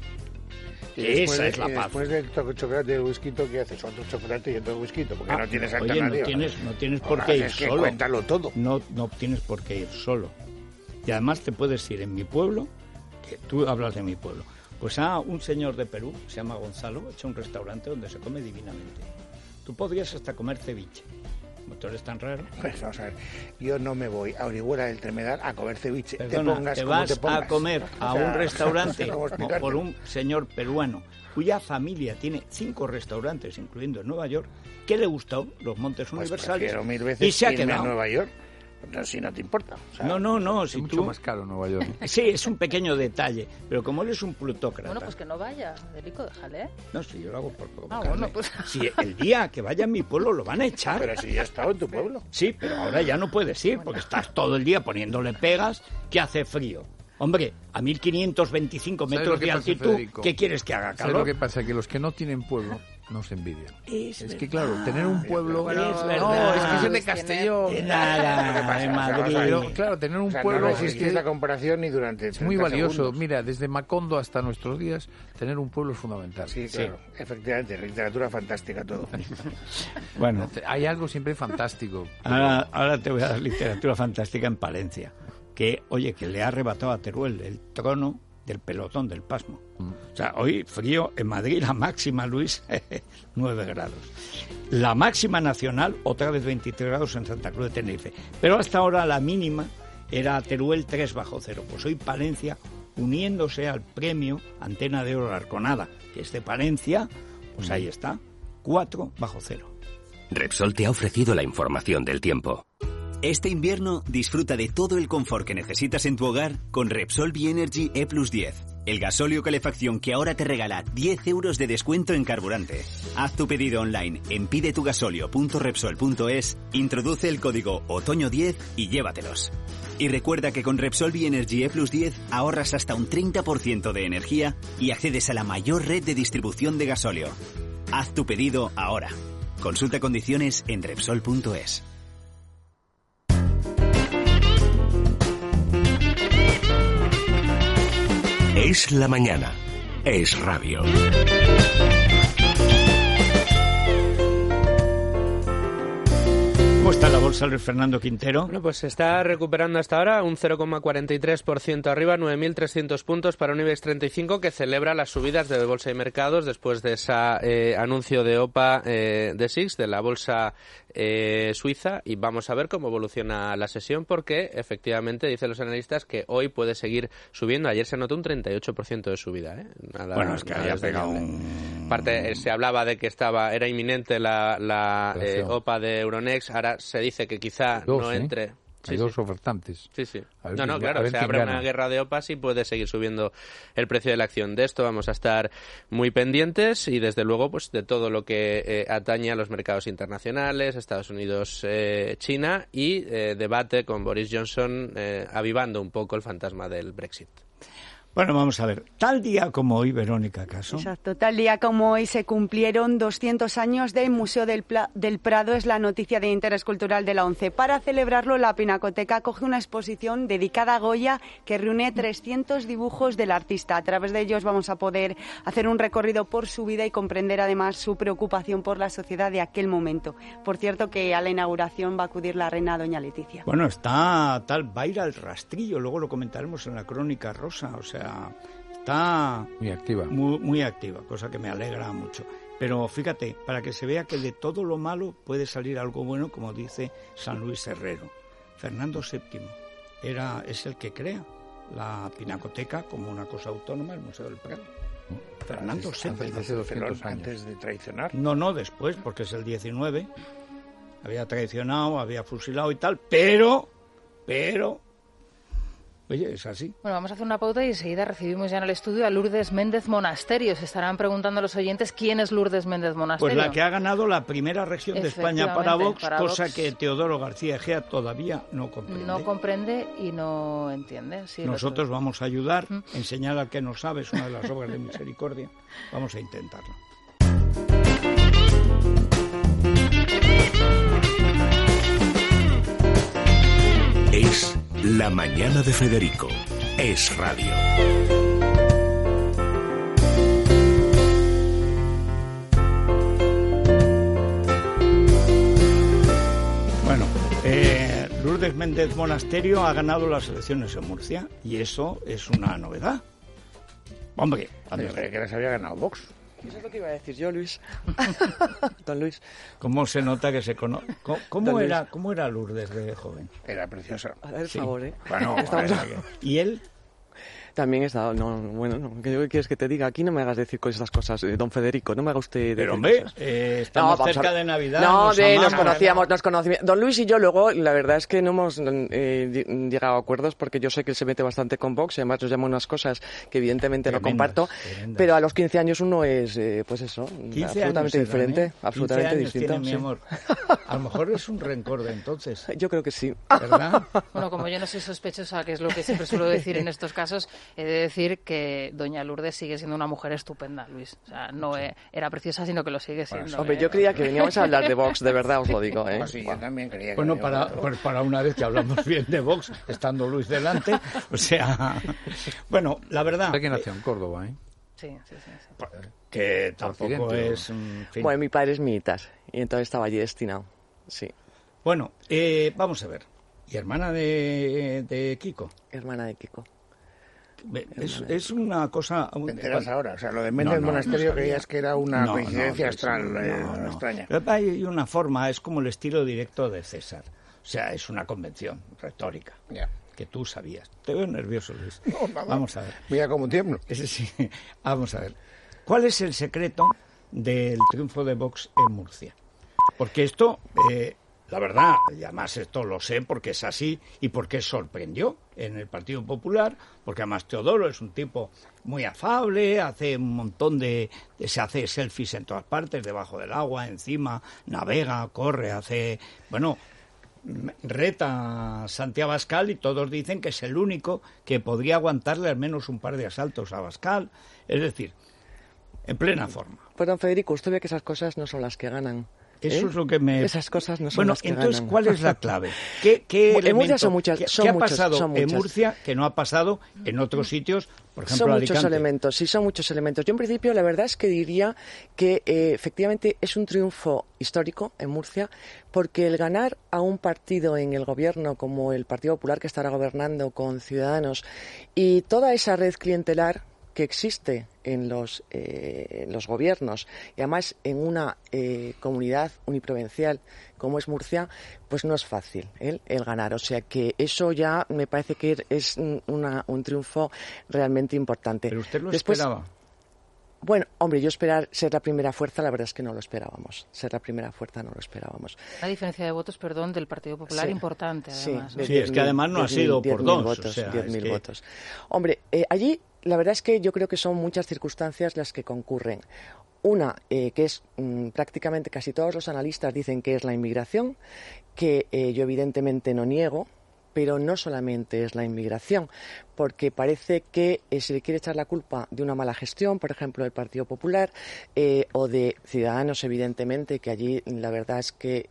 esa es la paz. Después del chocolate y el whisky, ¿qué haces? Otro chocolate y otro whisky, porque no tienes alternativa. No tienes por qué ir solo. Cuéntalo todo. No tienes por qué ir solo. Y además te puedes ir en mi pueblo. Tú hablas de mi pueblo. Pues un señor de Perú, se llama Gonzalo, ha hecho un restaurante donde se come divinamente. Tú podrías hasta comer ceviche. Como tú eres tan raro. Pues vamos a ver, yo no me voy a Orihuela del Tremedal a comer ceviche. Perdona, te vas a comer a un restaurante por un señor peruano cuya familia tiene 5 restaurantes, incluyendo en Nueva York, que le gustó los Montes Universales. Pues 1000 veces y se ha quedado a Nueva York. No, si no te importa. O sea, no. Es mucho más caro Nueva York. Sí, es un pequeño detalle, pero como él es un plutócrata... Bueno, pues que no vaya, Federico, déjale. No, si yo lo hago por bueno, pues... Si el día que vaya a mi pueblo lo van a echar. Pero si ya he estado en tu pueblo. Sí, pero ahora ya no puedes ir, porque estás todo el día poniéndole pegas que hace frío. Hombre, a 1525 metros de altitud, Federico? ¿Qué quieres que haga, calor? ¿Sabes lo que pasa? Que los que no tienen pueblo nos envidian. Es que claro, tener un pueblo... Es verdad. Es que es de Castellón. Nada, de Madrid. Pero, claro, tener un pueblo... No existe esa comparación ni durante 30 es muy valioso. segundos. Mira, desde Macondo hasta nuestros días, tener un pueblo es fundamental. Sí, claro. Sí. Efectivamente, literatura fantástica todo. Bueno. Hay algo siempre fantástico. Ahora te voy a dar literatura fantástica en Palencia. Que, oye, que le ha arrebatado a Teruel el trono del pelotón del pasmo. O sea, hoy frío en Madrid, la máxima, Luis, 9 grados. La máxima nacional, otra vez 23 grados en Santa Cruz de Tenerife. Pero hasta ahora la mínima era Teruel 3 bajo cero. Pues hoy Palencia, uniéndose al premio Antena de Oro la Arconada, que es de Palencia, pues ahí está, 4 bajo cero. Repsol te ha ofrecido la información del tiempo. Este invierno disfruta de todo el confort que necesitas en tu hogar con Repsol B-Energy E+10. El gasóleo calefacción que ahora te regala 10 euros de descuento en carburante. Haz tu pedido online en pidetugasolio.repsol.es, introduce el código otoño10 y llévatelos. Y recuerda que con Repsol B-Energy E+10 ahorras hasta un 30% de energía y accedes a la mayor red de distribución de gasóleo. Haz tu pedido ahora. Consulta condiciones en Repsol.es. Es la mañana. Es radio. ¿Cómo está la bolsa, Luis Fernando Quintero? Bueno, pues se está recuperando hasta ahora un 0,43% arriba, 9.300 puntos para un IBEX 35 que celebra las subidas de Bolsa y Mercados después de ese anuncio de OPA de SIX, de la bolsa suiza, y vamos a ver cómo evoluciona la sesión porque efectivamente dicen los analistas que hoy puede seguir subiendo. Ayer se notó un 38% de subida. Bueno, es que había pegado Aparte, se hablaba de que era inminente la OPA de Euronext. Ahora se dice que quizá no entre. Hay dos ofertantes. Sí. Claro, se abre una guerra de OPAs y puede seguir subiendo el precio de la acción. De esto vamos a estar muy pendientes y desde luego pues de todo lo que atañe a los mercados internacionales, Estados Unidos, China y debate con Boris Johnson avivando un poco el fantasma del Brexit. Bueno, vamos a ver. Tal día como hoy, Verónica, ¿acaso? Exacto. Tal día como hoy se cumplieron 200 años del Museo del Prado. Es la noticia de interés cultural de la ONCE. Para celebrarlo, la Pinacoteca acoge una exposición dedicada a Goya que reúne 300 dibujos del artista. A través de ellos vamos a poder hacer un recorrido por su vida y comprender además su preocupación por la sociedad de aquel momento. Por cierto, que a la inauguración va a acudir la reina doña Leticia. Bueno, va a ir al rastrillo, luego lo comentaremos en la crónica rosa, o sea, está muy activa. Muy activa, cosa que me alegra mucho. Pero fíjate, para que se vea que de todo lo malo puede salir algo bueno, como dice San Luis Herrero. Fernando VII es el que crea la Pinacoteca como una cosa autónoma, el Museo del Prado. Fernando VII. Hace 200 años. Antes de traicionar. No, después, porque es el 19. Había traicionado, había fusilado y tal, pero... Oye, es así. Bueno, vamos a hacer una pauta y enseguida recibimos ya en el estudio a Lourdes Méndez Monasterio. Se estarán preguntando los oyentes quién es Lourdes Méndez Monasterio. Pues la que ha ganado la primera región de España para Vox, cosa que Teodoro García Egea todavía no comprende. No comprende y no entiende. Sí, nosotros vamos a ayudar, enseñar al que no sabe, es una de las obras de misericordia. Vamos a intentarlo. Es la mañana de Federico. Es radio. Bueno, Lourdes Méndez Monasterio ha ganado las elecciones en Murcia y eso es una novedad. Hombre, que les había ganado Vox. Eso es lo que iba a decir yo, Luis. Don Luis. ¿Cómo se nota que se conoce? ¿Cómo era Lourdes de joven? Era preciosa. A ver, favor, Bueno, ¿y él? También he estado, ¿qué quieres que te diga? Aquí no me hagas decir con esas cosas, don Federico, no me haga usted... Pero hombre, estamos cerca de Navidad, nos conocíamos. Don Luis y yo luego, la verdad es que no hemos llegado a acuerdos porque yo sé que él se mete bastante con Vox y además nos llama unas cosas que evidentemente no comparto, pero a los 15 años uno es, pues eso, absolutamente diferente, absolutamente distinto. Tiene, mi amor. A lo mejor es un rencor de entonces. Yo creo que sí. ¿Verdad? Bueno, como yo no soy sospechosa, que es lo que siempre suelo decir en estos casos, he de decir que doña Lourdes sigue siendo una mujer estupenda, Luis. O sea, no era preciosa, sino que lo sigue siendo. Hombre, yo creía que veníamos a hablar de Vox, de verdad os lo digo. Pues sí, yo también creía que... Bueno, para una vez que hablamos bien de Vox, estando Luis delante, o sea... Bueno, la verdad... ¿De qué nació en Córdoba, Sí. Que tampoco es... En fin. Bueno, mi padre es militar y entonces estaba allí destinado, sí. Bueno, vamos a ver. ¿Y hermana de Kiko? Hermana de Kiko. es una cosa... Te enteras ahora, o sea, lo de Méndez del Monasterio creías que era una coincidencia extraña. Hay una forma, es como el estilo directo de César. O sea, es una convención retórica. Que tú sabías. Te veo nervioso, Luis. No, nada. Vamos a ver. Mira cómo tiemblo. Sí, vamos a ver. ¿Cuál es el secreto del triunfo de Vox en Murcia? Porque esto, la verdad, y además esto lo sé porque es así y porque sorprendió en el Partido Popular, porque además Teodoro es un tipo muy afable, hace un montón se hace selfies en todas partes, debajo del agua, encima, navega, corre, reta a Santiago Abascal y todos dicen que es el único que podría aguantarle al menos un par de asaltos a Abascal. Es decir, en plena forma. Pues don Federico, usted ve que esas cosas no son las que ganan. Eso es lo que me... Esas cosas no son las que entonces, ganan. ¿cuál es la clave? ¿Qué en Murcia son muchas. ¿Qué ha pasado en Murcia que no ha pasado en otros sitios, por ejemplo, son Alicante? Son muchos elementos. Yo en principio la verdad es que diría que efectivamente es un triunfo histórico en Murcia, porque el ganar a un partido en el gobierno como el Partido Popular, que estará gobernando con Ciudadanos, y toda esa red clientelar que existe en los gobiernos y además en una comunidad uniprovincial como es Murcia, pues no es fácil el ganar. O sea que eso ya me parece que es un triunfo realmente importante. ¿Pero usted lo esperaba? Bueno, hombre, yo esperar ser la primera fuerza, la verdad es que no lo esperábamos. Ser la primera fuerza no lo esperábamos. Una diferencia de votos, del Partido Popular importante, además. Sí, es que además no ha sido por 2 votos. 10.000 votos. Hombre, allí la verdad es que yo creo que son muchas circunstancias las que concurren. Una, que es prácticamente casi todos los analistas dicen que es la inmigración, que yo evidentemente no niego. Pero no solamente es la inmigración, porque parece que se le quiere echar la culpa de una mala gestión, por ejemplo, del Partido Popular, o de Ciudadanos, evidentemente, que allí la verdad es que,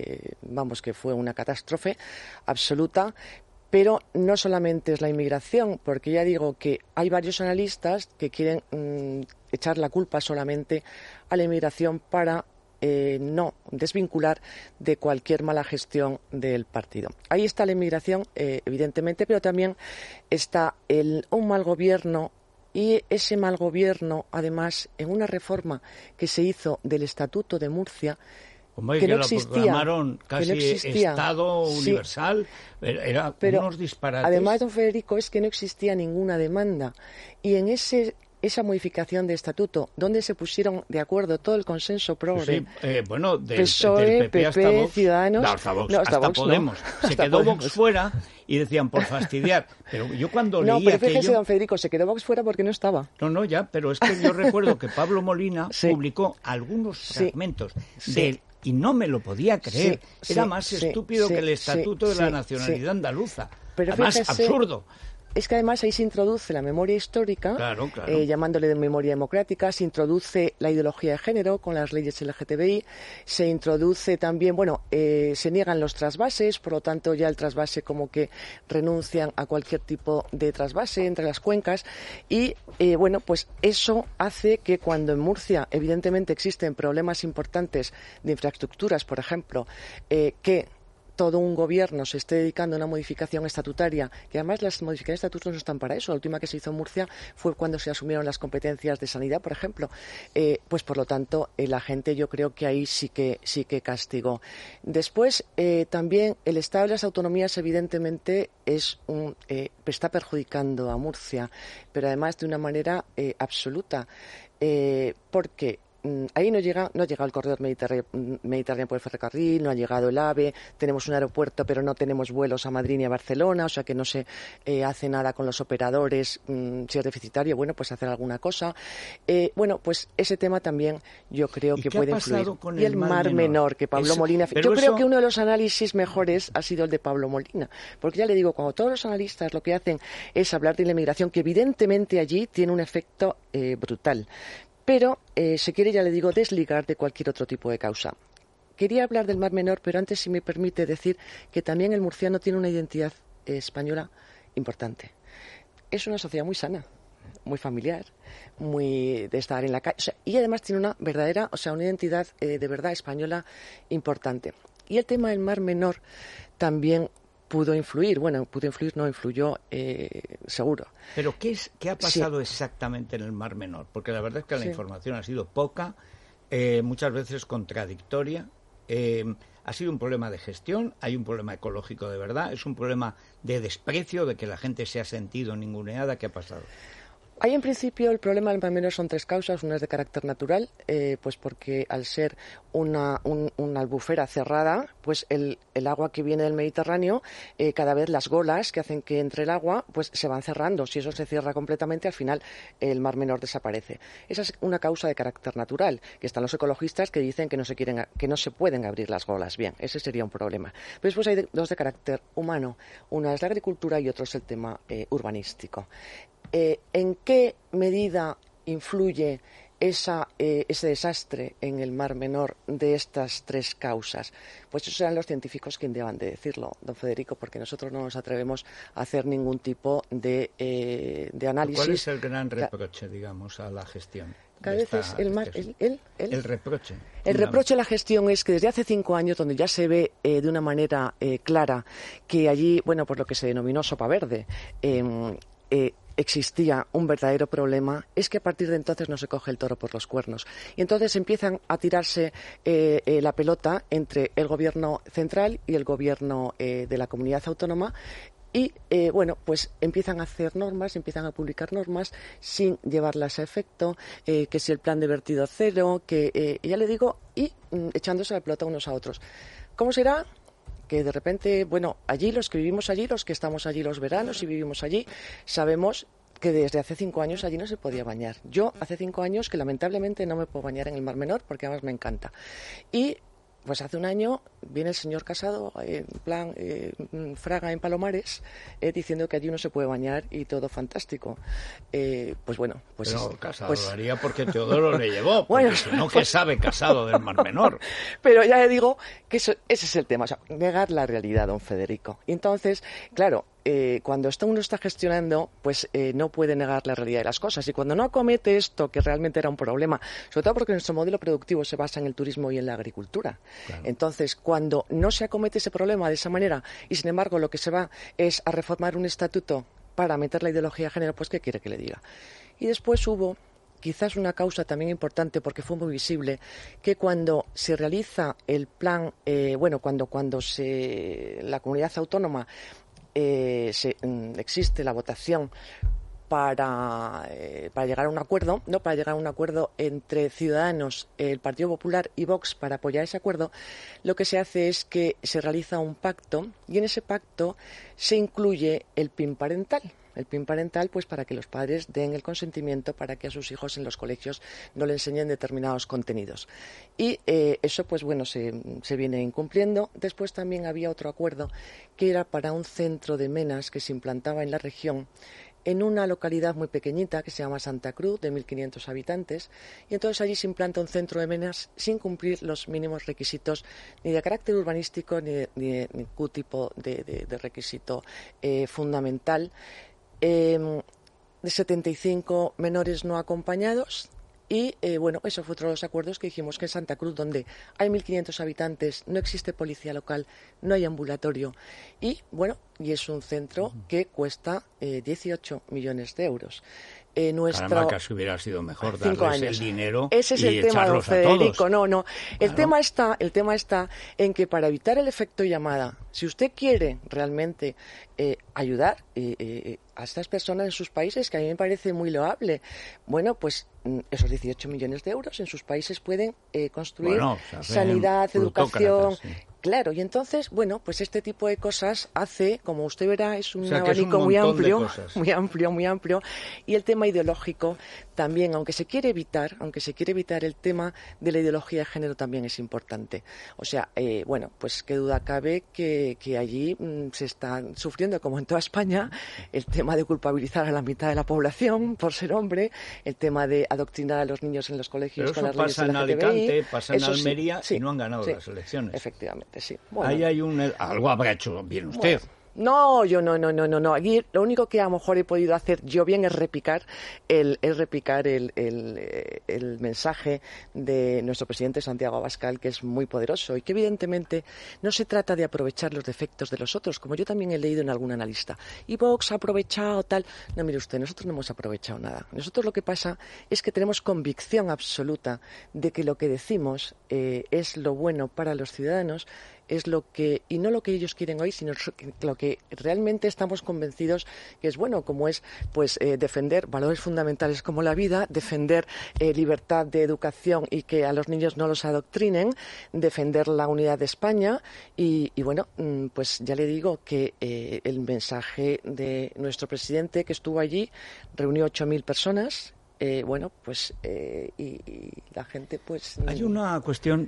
que fue una catástrofe absoluta. Pero no solamente es la inmigración, porque ya digo que hay varios analistas que quieren echar la culpa solamente a la inmigración para no desvincular de cualquier mala gestión del partido. Ahí está la inmigración, evidentemente, pero también está un mal gobierno, y ese mal gobierno, además, en una reforma que se hizo del Estatuto de Murcia, que no existía, casi Estado universal, pero unos disparates. Además, don Federico, es que no existía ninguna demanda, y en esa modificación de estatuto, donde se pusieron de acuerdo todo el consenso progre, PSOE, del PP hasta Vox, Ciudadanos, hasta Podemos. Se quedó Vox fuera y decían, por fastidiar. Pero yo cuando leía pero fíjese, don Federico, se quedó Vox fuera porque no estaba. No, ya, pero es que yo recuerdo que Pablo Molina publicó algunos fragmentos del... Y no me lo podía creer. Era más estúpido que el Estatuto de la Nacionalidad Andaluza. Pero además, absurdo. Es que además ahí se introduce la memoria histórica, claro. Llamándole de memoria democrática, se introduce la ideología de género con las leyes LGTBI, se introduce también, se niegan los trasvases, por lo tanto ya el trasvase como que renuncian a cualquier tipo de trasvase entre las cuencas, y pues eso hace que cuando en Murcia evidentemente existen problemas importantes de infraestructuras, por ejemplo, que todo un gobierno se esté dedicando a una modificación estatutaria, que además las modificaciones estatutos no están para eso. La última que se hizo en Murcia fue cuando se asumieron las competencias de sanidad, por ejemplo. Pues por lo tanto, la gente yo creo que ahí sí que castigó. Después, también el Estado de las autonomías evidentemente está perjudicando a Murcia, pero además de una manera absoluta, porque ahí no ha llegado el corredor mediterráneo por el ferrocarril, no ha llegado el AVE, tenemos un aeropuerto pero no tenemos vuelos a Madrid ni a Barcelona, o sea que no se hace nada con los operadores. Si es deficitario, pues hacer alguna cosa. Pues ese tema también yo creo que puede influir. Y el Mar Menor, que Pablo Molina... Yo creo que uno de los análisis mejores ha sido el de Pablo Molina, porque ya le digo, cuando todos los analistas lo que hacen es hablar de la inmigración, que evidentemente allí tiene un efecto brutal, pero se quiere, ya le digo, desligar de cualquier otro tipo de causa. Quería hablar del Mar Menor, pero antes, si me permite decir que también el murciano tiene una identidad española importante. Es una sociedad muy sana, muy familiar, muy de estar en la calle, y además tiene una verdadera, una identidad de verdad española importante. Y el tema del Mar Menor también pudo influir. Bueno, pudo influir, no influyó, seguro. Pero ¿qué ha pasado exactamente en el Mar Menor? Porque la verdad es que la información ha sido poca, muchas veces contradictoria. Ha sido un problema de gestión, hay un problema ecológico de verdad, es un problema de desprecio, de que la gente se ha sentido ninguneada. ¿Qué ha pasado? Hay en principio el problema del Mar Menor son 3 causas. Una es de carácter natural, pues porque al ser una albufera cerrada, pues el agua que viene del Mediterráneo, cada vez las golas que hacen que entre el agua, pues se van cerrando. Si eso se cierra completamente, al final el Mar Menor desaparece. Esa es una causa de carácter natural, que están los ecologistas que dicen que no se pueden abrir las golas. Bien, ese sería un problema. Pero después hay 2 de carácter humano. Una es la agricultura y otro es el tema urbanístico. ¿En qué medida influye ese desastre en el Mar Menor de estas 3 causas? Pues eso serán los científicos quienes deban de decirlo, don Federico, porque nosotros no nos atrevemos a hacer ningún tipo de análisis. ¿Cuál es el gran reproche, digamos, a la gestión? Cada vez es el reproche. El reproche a la gestión es que desde hace 5 años, donde ya se ve de una manera clara que allí, bueno, pues lo que se denominó sopa verde, existía un verdadero problema, es que a partir de entonces no se coge el toro por los cuernos. Y entonces empiezan a tirarse la pelota entre el gobierno central y el gobierno de la comunidad autónoma. Y, bueno, pues empiezan a hacer normas, empiezan a publicar normas sin llevarlas a efecto, que si el plan de vertido cero, que ya le digo, y echándose la pelota unos a otros. ¿Cómo será? Que de repente, bueno, allí los que vivimos allí, los que estamos allí los veranos y vivimos allí, sabemos que desde hace 5 años allí no se podía bañar. Yo hace 5 años que lamentablemente no me puedo bañar en el Mar Menor porque además me encanta. Y pues hace un año viene el señor Casado, en plan Fraga en Palomares, diciendo que allí no se puede bañar y todo fantástico. Pues bueno, pues... Pero Casado lo haría porque Teodoro le llevó, porque bueno, si no, ¿qué sabe Casado del Mar Menor? Pero ya le digo que ese es el tema, o sea, negar la realidad, don Federico. Y entonces, claro, cuando uno está gestionando, pues no puede negar la realidad de las cosas. Y cuando no acomete esto, que realmente era un problema, sobre todo porque nuestro modelo productivo se basa en el turismo y en la agricultura. Claro. Entonces, cuando no se acomete ese problema de esa manera y, sin embargo, lo que se va es a reformar un estatuto para meter la ideología de género, pues ¿qué quiere que le diga? Y después hubo quizás una causa también importante, porque fue muy visible, que cuando se realiza el plan, cuando la comunidad autónoma existe la votación para llegar a un acuerdo, ¿no? Para llegar a un acuerdo entre Ciudadanos, el Partido Popular y Vox para apoyar ese acuerdo, lo que se hace es que se realiza un pacto y en ese pacto se incluye el PIN parental. El PIN parental, pues para que los padres den el consentimiento para que a sus hijos en los colegios no le enseñen determinados contenidos. Y eso, pues bueno, se viene incumpliendo. Después también había otro acuerdo que era para un centro de menas que se implantaba en la región, en una localidad muy pequeñita que se llama Santa Cruz, de 1.500 habitantes, y entonces allí se implanta un centro de menas sin cumplir los mínimos requisitos ni de carácter urbanístico ni ningún tipo de requisito fundamental. De 75 menores no acompañados. Y, eso fue otro de los acuerdos que dijimos, que en Santa Cruz, donde hay 1.500 habitantes, no existe policía local, no hay ambulatorio. Y es un centro que cuesta 18 millones de euros. Caramba, casi hubiera sido mejor darles el dinero Ese es y el tema, don Federico. No. El tema está en que para evitar el efecto llamada, si usted quiere realmente ayudar a estas personas en sus países, que a mí me parece muy loable, pues esos 18 millones de euros en sus países pueden construir sanidad, educación... Sí. Claro, y entonces, pues este tipo de cosas hace, como usted verá, es un abanico muy amplio, y el tema ideológico también, aunque se quiere evitar el tema de la ideología de género también es importante. O sea, pues qué duda cabe que allí se está sufriendo, como en toda España, el tema de culpabilizar a la mitad de la población por ser hombre, el tema de adoctrinar a los niños en los colegios con las leyes de la LGTBI. Pasa en Alicante, pasa en Almería y no han ganado las elecciones. Efectivamente, sí. Ahí hay algo habrá hecho bien usted. No. Aquí lo único que a lo mejor he podido hacer yo bien es repicar el mensaje de nuestro presidente Santiago Abascal, que es muy poderoso y que evidentemente no se trata de aprovechar los defectos de los otros, como yo también he leído en algún analista. Y Vox ha aprovechado tal. No, mire usted, nosotros no hemos aprovechado nada. Nosotros lo que pasa es que tenemos convicción absoluta de que lo que decimos es lo bueno para los ciudadanos, es lo que, y no lo que ellos quieren oír, sino lo que realmente estamos convencidos que es bueno, como es pues defender valores fundamentales como la vida, defender libertad de educación y que a los niños no los adoctrinen, defender la unidad de España y bueno, pues ya le digo que el mensaje de nuestro presidente, que estuvo allí, reunió 8.000 personas. Y la gente pues... Hay una cuestión,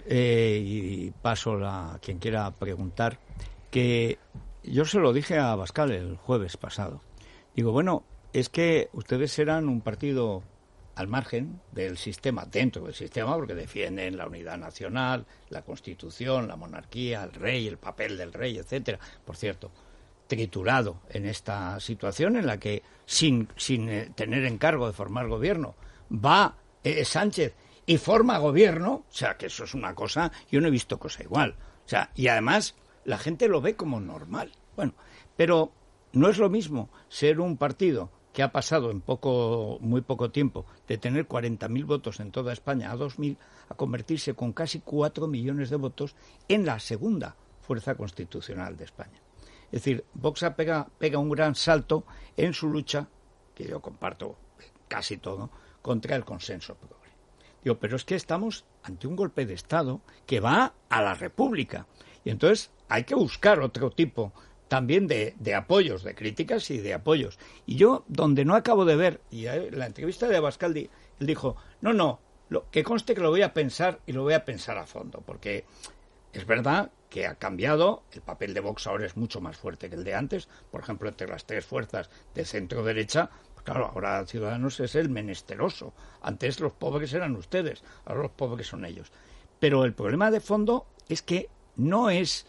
y paso a quien quiera preguntar, que yo se lo dije a Abascal el jueves pasado. Digo, bueno, es que ustedes eran un partido al margen del sistema, dentro del sistema, porque defienden la unidad nacional, la Constitución, la monarquía, el rey, el papel del rey, etcétera. Por cierto, triturado en esta situación en la que sin tener encargo de formar gobierno va Sánchez y forma gobierno, o sea que eso es una cosa, yo no he visto cosa igual, o sea, y además la gente lo ve como normal. Bueno, pero no es lo mismo ser un partido que ha pasado en muy poco tiempo de tener 40.000 votos en toda España a 2.000 a convertirse con casi 4 millones de votos en la segunda fuerza constitucional de España. Es decir, Vox pega un gran salto en su lucha, que yo comparto casi todo, contra el consenso progre. Digo, pero es que estamos ante un golpe de Estado que va a la República. Y entonces hay que buscar otro tipo también de apoyos, de críticas y de apoyos. Y yo, donde no acabo de ver, y en la entrevista de Abascal, él dijo, que conste que lo voy a pensar y lo voy a pensar a fondo, porque es verdad que ha cambiado, el papel de Vox ahora es mucho más fuerte que el de antes, por ejemplo, entre las tres fuerzas de centro-derecha, pues claro, ahora Ciudadanos es el menesteroso, antes los pobres eran ustedes, ahora los pobres son ellos. Pero el problema de fondo es que no es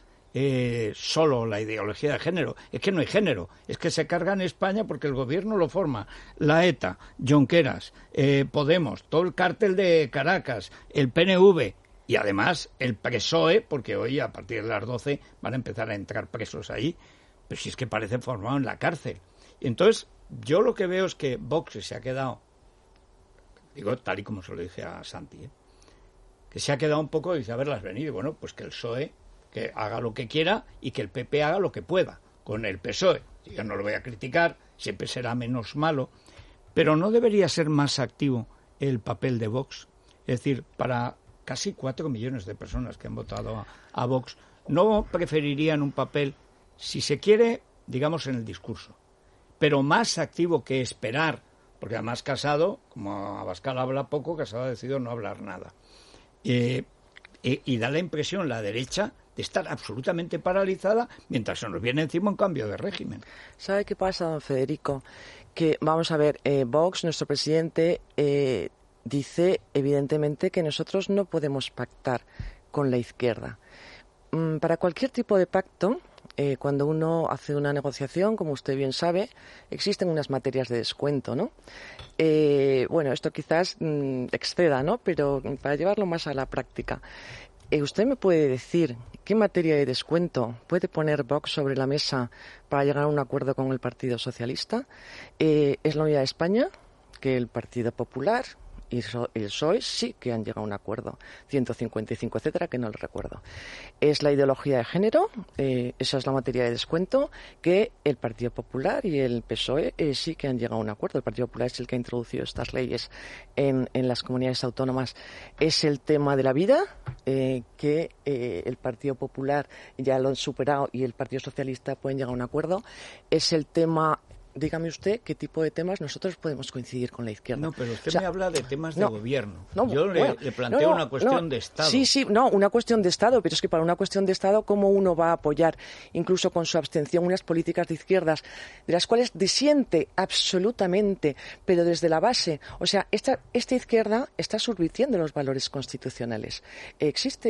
solo la ideología de género, es que no hay género, es que se carga en España porque el gobierno lo forma la ETA, Junqueras, Podemos, todo el cártel de Caracas, el PNV, y además el PSOE, porque hoy a partir de las 12 van a empezar a entrar presos ahí, pero si es que parece formado en la cárcel. Y entonces yo lo que veo es que Vox se ha quedado, digo tal y como se lo dije a Santi, que se ha quedado un poco y dice, a verlas venir, bueno, pues que el PSOE que haga lo que quiera y que el PP haga lo que pueda con el PSOE. Yo no lo voy a criticar, siempre será menos malo, pero no debería ser más activo el papel de Vox. Es decir, para casi 4 millones de personas que han votado a Vox, no preferirían un papel, si se quiere, digamos, en el discurso, pero más activo que esperar, porque además Casado, como Abascal habla poco, Casado ha decidido no hablar nada. Y da la impresión, la derecha, de estar absolutamente paralizada mientras se nos viene encima un cambio de régimen. ¿Sabe qué pasa, don Federico? Que, vamos a ver, Vox, nuestro presidente, dice evidentemente que nosotros no podemos pactar con la izquierda. Para cualquier tipo de pacto, cuando uno hace una negociación, como usted bien sabe, existen unas materias de descuento, ¿no? Bueno, esto quizás exceda, ¿no? Pero para llevarlo más a la práctica, ¿usted me puede decir qué materia de descuento puede poner Vox sobre la mesa para llegar a un acuerdo con el Partido Socialista? ¿Es la unidad de España? ¿Que el Partido Popular y el PSOE sí que han llegado a un acuerdo, 155, etcétera, que no lo recuerdo? Es la ideología de género, esa es la materia de descuento, que el Partido Popular y el PSOE sí que han llegado a un acuerdo. El Partido Popular es el que ha introducido estas leyes en las comunidades autónomas. Es el tema de la vida, que el Partido Popular ya lo han superado y el Partido Socialista pueden llegar a un acuerdo. Es el tema... Dígame usted qué tipo de temas nosotros podemos coincidir con la izquierda. No, pero usted me habla de temas de gobierno. Yo le planteo una cuestión de Estado. Sí, una cuestión de Estado, pero es que para una cuestión de Estado, ¿cómo uno va a apoyar, incluso con su abstención, unas políticas de izquierdas, de las cuales disiente absolutamente, pero desde la base? O sea, esta izquierda está subvirtiendo los valores constitucionales. Existe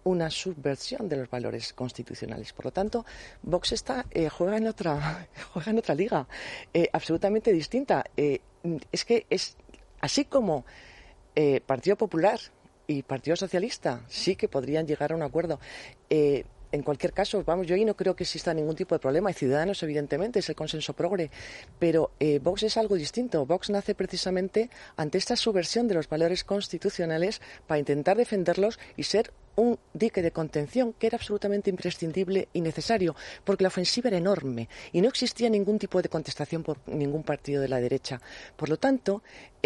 una subversión de los valores constitucionales. Por lo tanto, Vox juega en otra liga, absolutamente distinta. Es que es así como Partido Popular y Partido Socialista sí que podrían llegar a un acuerdo. En cualquier caso, yo ahí no creo que exista ningún tipo de problema. Y Ciudadanos, evidentemente, es el consenso progre. Pero Vox es algo distinto. Vox nace precisamente ante esta subversión de los valores constitucionales para intentar defenderlos y ser un dique de contención que era absolutamente imprescindible y necesario, porque la ofensiva era enorme y no existía ningún tipo de contestación por ningún partido de la derecha. Por lo tanto,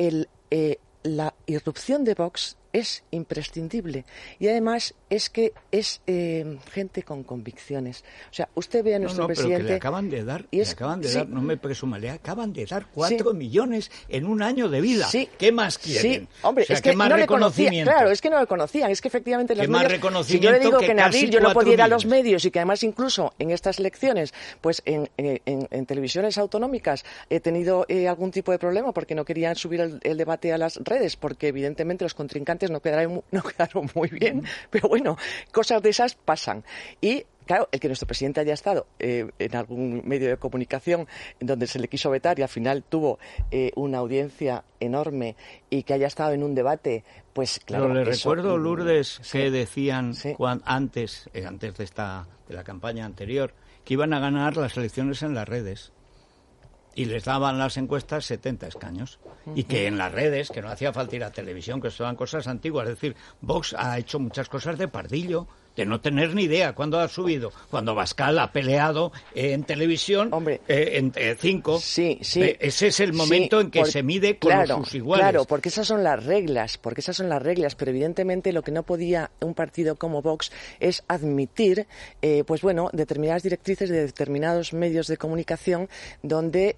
la irrupción de Vox es imprescindible y además es que es gente con convicciones. O sea, usted ve a nuestro presidente... Pero que le acaban de dar, no me presuma, le acaban de dar 4 millones en un año de vida. Sí. ¿Qué más quieren? Sí, hombre, es que más no reconocimiento. Claro, es que no lo conocían, es que efectivamente los medios... Si yo le digo que en abril yo no podía ir a los medios y que además incluso en estas elecciones, pues en televisiones autonómicas he tenido algún tipo de problema porque no querían subir el debate a las redes, porque evidentemente los contrincantes no quedaron muy bien, pero bueno, cosas de esas pasan. Y claro, el que nuestro presidente haya estado en algún medio de comunicación en donde se le quiso vetar y al final tuvo una audiencia enorme y que haya estado en un debate, pues claro. Pero le recuerdo, Lourdes, que decían antes de la campaña anterior, que iban a ganar las elecciones en las redes. Y les daban las encuestas 70 escaños. Y que en las redes, que no hacía falta ir a televisión, que eso eran cosas antiguas. Es decir, Vox ha hecho muchas cosas de pardillo, de no tener ni idea. ¿Cuándo ha subido? Cuando Bascal ha peleado en televisión, en 5. Sí. Ese es el momento en que se mide con sus iguales. Claro, porque esas son las reglas, pero evidentemente lo que no podía un partido como Vox es admitir, determinadas directrices de determinados medios de comunicación donde,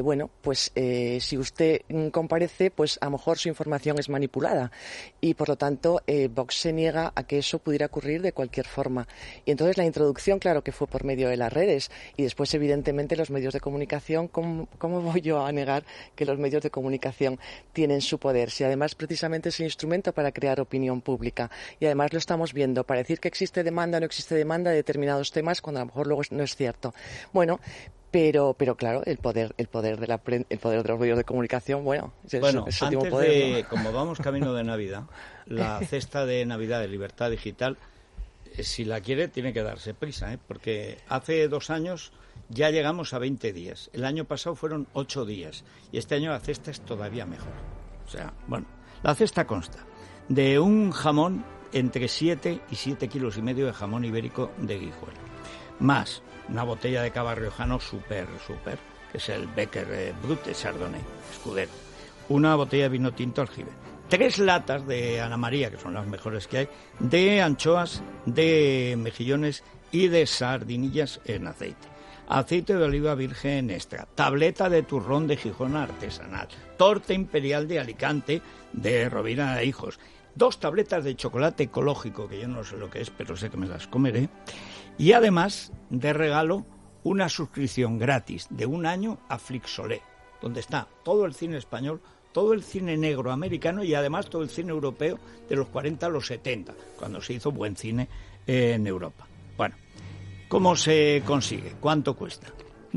si usted comparece, pues a lo mejor su información es manipulada. Y por lo tanto, Vox se niega a que eso pudiera ocurrir de cualquier forma. Y entonces la introducción, claro que fue por medio de las redes y después evidentemente los medios de comunicación. ¿Cómo voy yo a negar que los medios de comunicación tienen su poder? Si además precisamente es un instrumento para crear opinión pública y además lo estamos viendo para decir que existe demanda o no existe demanda de determinados temas cuando a lo mejor luego no es cierto. Bueno, pero claro, el poder de los medios de comunicación, es antes poder, ¿no? Como vamos camino de Navidad, la cesta de Navidad de Libertad Digital, si la quiere, tiene que darse prisa, porque hace 2 años ya llegamos a 20 días. El año pasado fueron 8 días. Y este año la cesta es todavía mejor. O sea, la cesta consta de un jamón entre 7 y 7,5 kilos de jamón ibérico de Guijuelo. Más una botella de cava riojano súper, que es el Becker Brut de Chardonnay, escudero. Una botella de vino tinto aljibe. 3 latas de Ana María, que son las mejores que hay, de anchoas, de mejillones y de sardinillas en aceite. Aceite de oliva virgen extra, tableta de turrón de Gijón artesanal, torta imperial de Alicante de Rovira e Hijos, 2 tabletas de chocolate ecológico, que yo no sé lo que es, pero sé que me las comeré, y además de regalo una suscripción gratis de 1 año a Flixolé, donde está todo el cine español, todo el cine negro americano y además todo el cine europeo de los 40 a los 70, cuando se hizo buen cine en Europa. Bueno, ¿cómo se consigue? ¿Cuánto cuesta?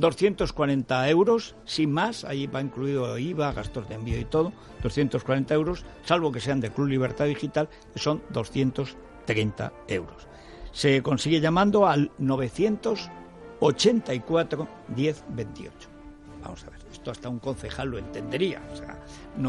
240 euros, sin más, ahí va incluido IVA, gastos de envío y todo, 240 euros, salvo que sean de Club Libertad Digital, que son 230 euros. Se consigue llamando al 984 10 28. Vamos a ver, esto hasta un concejal lo entendería, o sea,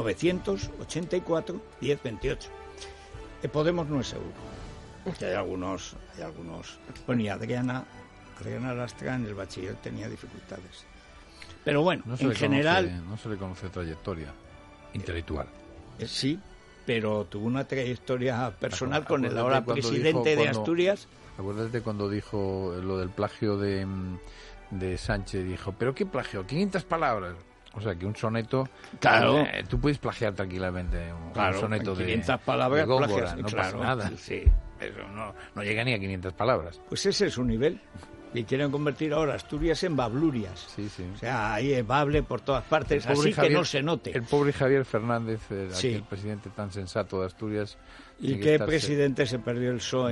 984 10 28. Podemos no es seguro, porque hay algunos, bueno, y Adriana Lastra en el bachiller tenía dificultades. Pero bueno, en general... No se le conoce trayectoria intelectual. Sí, pero tuvo una trayectoria personal con el ahora presidente de Asturias. Acuérdate cuando dijo lo del plagio de Sánchez, dijo, ¿pero qué plagio? 500 palabras. O sea, que un soneto... Claro. Tú puedes plagiar tranquilamente un soneto de 500 palabras, de Góngora, plagias, no claro, pasa nada. Sí. Eso no llega ni a 500 palabras. Pues ese es su nivel. Y quieren convertir ahora Asturias en Bablurias. Sí. O sea, ahí es Bable por todas partes, así Javier, que no se note. El pobre Javier Fernández, aquel presidente tan sensato de Asturias... ¿Y qué presidente se perdió el PSOE?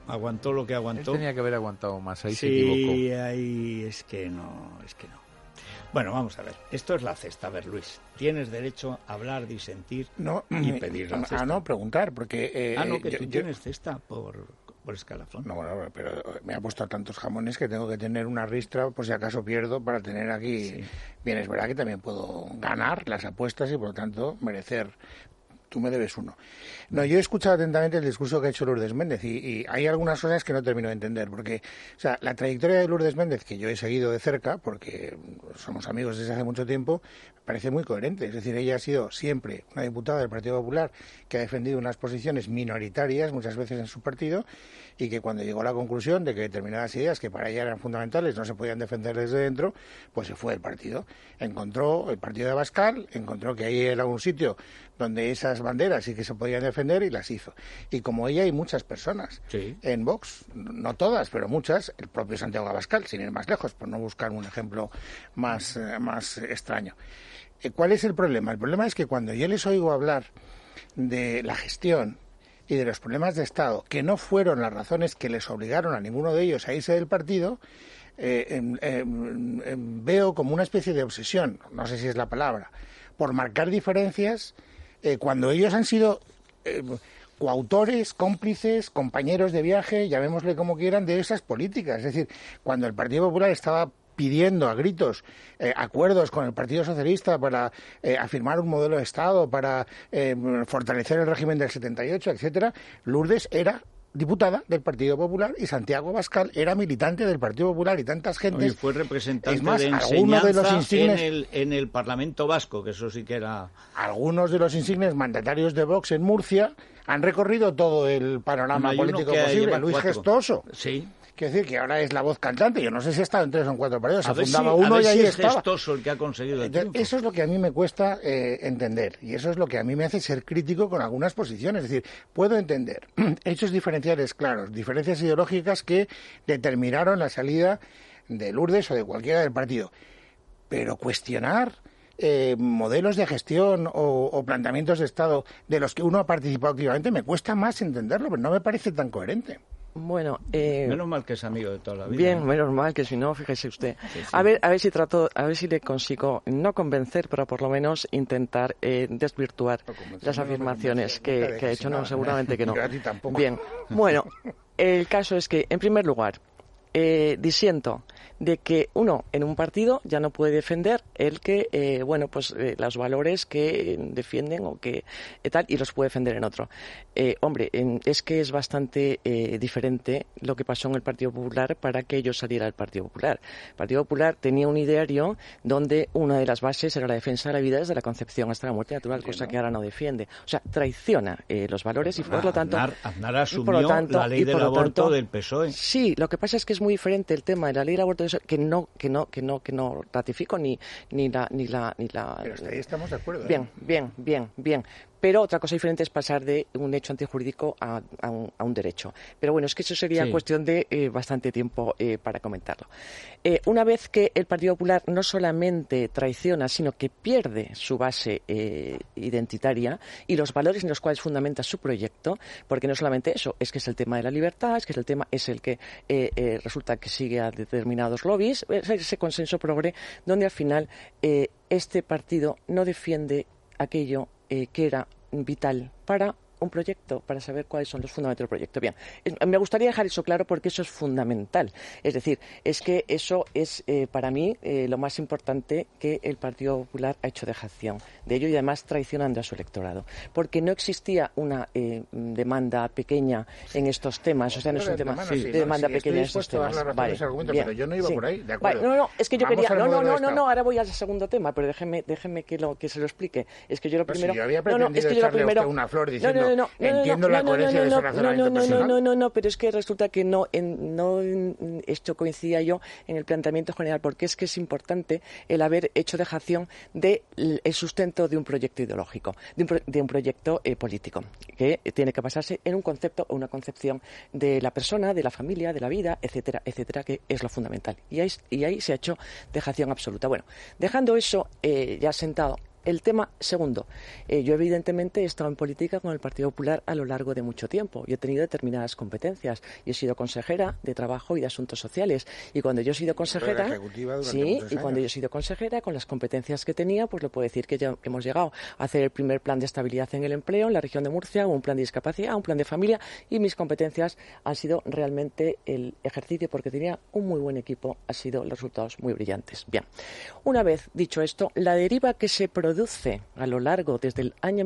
aguantó lo que aguantó. Él tenía que haber aguantado más, ahí sí, se equivocó. Sí, ahí es que no. Bueno, vamos a ver. Esto es la cesta. A ver, Luis, tienes derecho a hablar, disentir y pedir la cesta. No, preguntar, porque... tú tienes cesta por escalafón. No, bueno, pero me ha puesto tantos jamones que tengo que tener una ristra por si acaso pierdo para tener aquí... Sí. Bien, es verdad que también puedo ganar las apuestas y por lo tanto merecer... Tú me debes uno. No, yo he escuchado atentamente el discurso que ha hecho Lourdes Méndez y hay algunas cosas que no termino de entender, porque, o sea, la trayectoria de Lourdes Méndez, que yo he seguido de cerca, porque somos amigos desde hace mucho tiempo, me parece muy coherente. Es decir, ella ha sido siempre una diputada del Partido Popular que ha defendido unas posiciones minoritarias, muchas veces en su partido, y que cuando llegó a la conclusión de que determinadas ideas que para ella eran fundamentales no se podían defender desde dentro, pues se fue del partido. Encontró el partido de Abascal, encontró que ahí era un sitio donde esas banderas sí que se podían defender y las hizo. Y como ella hay muchas personas en Vox, no todas, pero muchas, el propio Santiago Abascal, sin ir más lejos, por no buscar un ejemplo más extraño. ¿Cuál es el problema? El problema es que cuando yo les oigo hablar de la gestión y de los problemas de Estado, que no fueron las razones que les obligaron a ninguno de ellos a irse del partido, veo como una especie de obsesión, no sé si es la palabra, por marcar diferencias cuando ellos han sido coautores, cómplices, compañeros de viaje, llamémosle como quieran, de esas políticas. Es decir, cuando el Partido Popular estaba pidiendo a gritos acuerdos con el Partido Socialista para afirmar un modelo de Estado, para fortalecer el régimen del 78, etcétera, Lourdes era diputada del Partido Popular y Santiago Abascal era militante del Partido Popular y tantas gentes. Y fue representante más, de enseñanza de los insignes, en el Parlamento Vasco, que eso sí que era... Algunos de los insignes mandatarios de Vox en Murcia han recorrido todo el panorama político posible. Luis Gestoso. Sí. Quiero decir que ahora es la voz cantante. Yo no sé si ha estado en 3 o 4 partidos. Se fundaba uno y ahí estaba. Es Gestoso el que ha conseguido el triunfo. Eso es lo que a mí me cuesta entender. Y eso es lo que a mí me hace ser crítico con algunas posiciones. Es decir, puedo entender hechos diferenciales claros, diferencias ideológicas que determinaron la salida de Lourdes o de cualquiera del partido. Pero cuestionar modelos de gestión o planteamientos de Estado de los que uno ha participado activamente me cuesta más entenderlo, pero no me parece tan coherente. Bueno, menos mal que es amigo de toda la vida. Bien, menos mal que si no, fíjese usted. Sí. A ver si le consigo no convencer, pero por lo menos intentar desvirtuar las afirmaciones que ha hecho. No, seguramente que no. Bien, bueno, el caso es que, en primer lugar, disiento de que uno en un partido ya no puede defender el que los valores que defienden o que tal y los puede defender en otro. Es que es bastante diferente lo que pasó en el Partido Popular para que yo saliera del Partido Popular. El Partido Popular tenía un ideario donde una de las bases era la defensa de la vida desde la concepción hasta la muerte natural, cosa que ahora no defiende. O sea, traiciona los valores y por lo tanto Aznar asumió la ley del aborto del PSOE. Sí, lo que pasa es que es muy diferente el tema de la ley del aborto que no ratifico ni la. Pero hasta ahí estamos de acuerdo. Bien. Pero otra cosa diferente es pasar de un hecho antijurídico a un derecho. Pero bueno, es que eso sería cuestión de bastante tiempo para comentarlo. Una vez que el Partido Popular no solamente traiciona, sino que pierde su base identitaria y los valores en los cuales fundamenta su proyecto, porque no solamente eso, es que es el tema de la libertad, es el que resulta que sigue a determinados lobbies, ese consenso progre, donde al final este partido no defiende aquello que era vital para un proyecto, para saber cuáles son los fundamentos del proyecto. Bien, me gustaría dejar eso claro porque eso es fundamental. Es decir, es que eso es para mí lo más importante que el Partido Popular ha hecho dejación de ello y además traicionando a su electorado. Porque no existía una demanda pequeña en estos temas. O sea, no es un tema de demanda pequeña en estos temas. Vale, bien, pero yo no iba por ahí, de acuerdo. Vale, no, es que yo quería... No, ahora voy al segundo tema, pero déjeme que se lo explique. Es que yo lo primero... Si yo había pretendido echarle a usted una flor diciendo... Entiendo la coherencia de su razonamiento personal. No, pero es que resulta que no esto coincidía yo en el planteamiento general, porque es que es importante el haber hecho dejación del sustento de un proyecto ideológico, de un proyecto político, que tiene que basarse en un concepto o una concepción de la persona, de la familia, de la vida, etcétera, etcétera, que es lo fundamental. Y ahí se ha hecho dejación absoluta. Bueno, dejando eso ya sentado, el tema segundo. Yo evidentemente he estado en política con el Partido Popular a lo largo de mucho tiempo. Yo he tenido determinadas competencias. Yo he sido consejera de Trabajo y de Asuntos Sociales. Y cuando yo he sido consejera, cuando yo he sido consejera, con las competencias que tenía, pues le puedo decir que ya hemos llegado a hacer el primer plan de estabilidad en el empleo en la región de Murcia, un plan de discapacidad, un plan de familia, y mis competencias han sido realmente el ejercicio, porque tenía un muy buen equipo, han sido los resultados muy brillantes. Bien, una vez dicho esto, la deriva que se produce a lo largo desde el año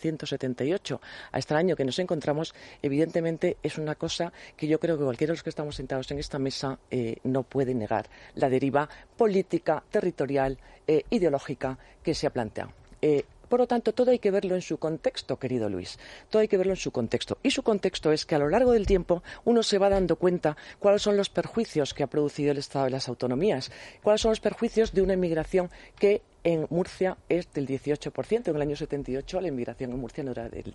1978 hasta el año que nos encontramos, evidentemente es una cosa que yo creo que cualquiera de los que estamos sentados en esta mesa no puede negar, la deriva política, territorial, ideológica que se ha planteado. Por lo tanto, todo hay que verlo en su contexto, querido Luis. Todo hay que verlo en su contexto. Y su contexto es que a lo largo del tiempo uno se va dando cuenta cuáles son los perjuicios que ha producido el Estado de las autonomías, cuáles son los perjuicios de una inmigración que en Murcia es del 18%. En el año 78 la inmigración en Murcia no era de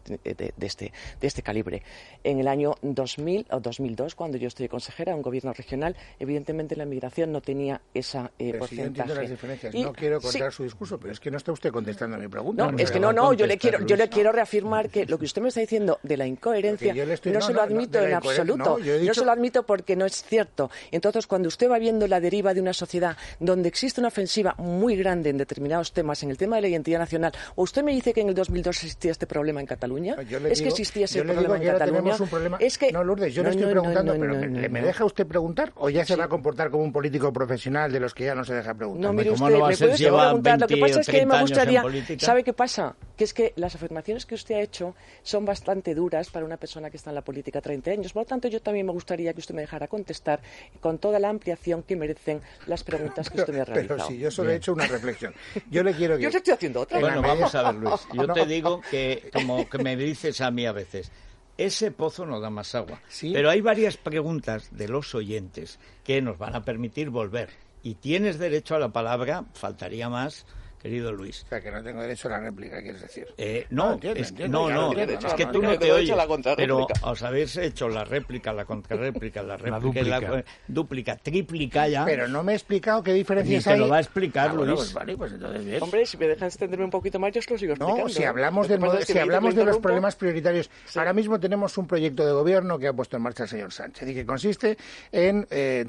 este calibre. En el año 2000 o 2002, cuando yo estoy consejera en un gobierno regional, evidentemente la inmigración no tenía esa porcentaje. Si yo entiendo las diferencias. No quiero contar su discurso, pero es que no está usted contestando a mi pregunta. No, es que no, yo le quiero reafirmar que lo que usted me está diciendo de la incoherencia no se lo admito en absoluto. No se lo admito porque no es cierto. Entonces, cuando usted va viendo la deriva de una sociedad donde existe una ofensiva muy grande en determinados temas, en el tema de la identidad nacional, o usted me dice que en el 2002 existía este problema en Cataluña, que existía ese problema en Cataluña. No, Lourdes, yo le estoy preguntando, pero ¿me deja usted preguntar o ya se va a comportar como un político profesional de los que ya no se deja preguntar? No, mire usted, me puede preguntar. Lo que pasa es que me gustaría... ¿Sabe qué pasa? Que es que las afirmaciones que usted ha hecho son bastante duras para una persona que está en la política 30 años. Por lo tanto, yo también me gustaría que usted me dejara contestar con toda la ampliación que merecen las preguntas que usted me ha realizado. Pero si yo solo he hecho una reflexión. Yo le quiero que... Yo te estoy haciendo otra. Bueno, vamos a ver, Luis. Yo te digo que, como que me dices a mí a veces, ese pozo no da más agua. ¿Sí? Pero hay varias preguntas de los oyentes que nos van a permitir volver. Y tienes derecho a la palabra, faltaría más, querido Luis. O sea, que no tengo derecho a la réplica, ¿quieres decir? No, es que tú no te oyes, pero os habéis hecho la réplica, la contrarréplica, la réplica, la dúplica, tríplica ya. Pero no me he explicado qué diferencias hay. Te lo va a explicar, Luis. Pues vale, pues entonces bien. Hombre, si me dejas extenderme un poquito más, yo os lo sigo explicando. No, si hablamos de los problemas prioritarios, ahora mismo tenemos un proyecto de gobierno que ha puesto en marcha el señor Sánchez y que consiste en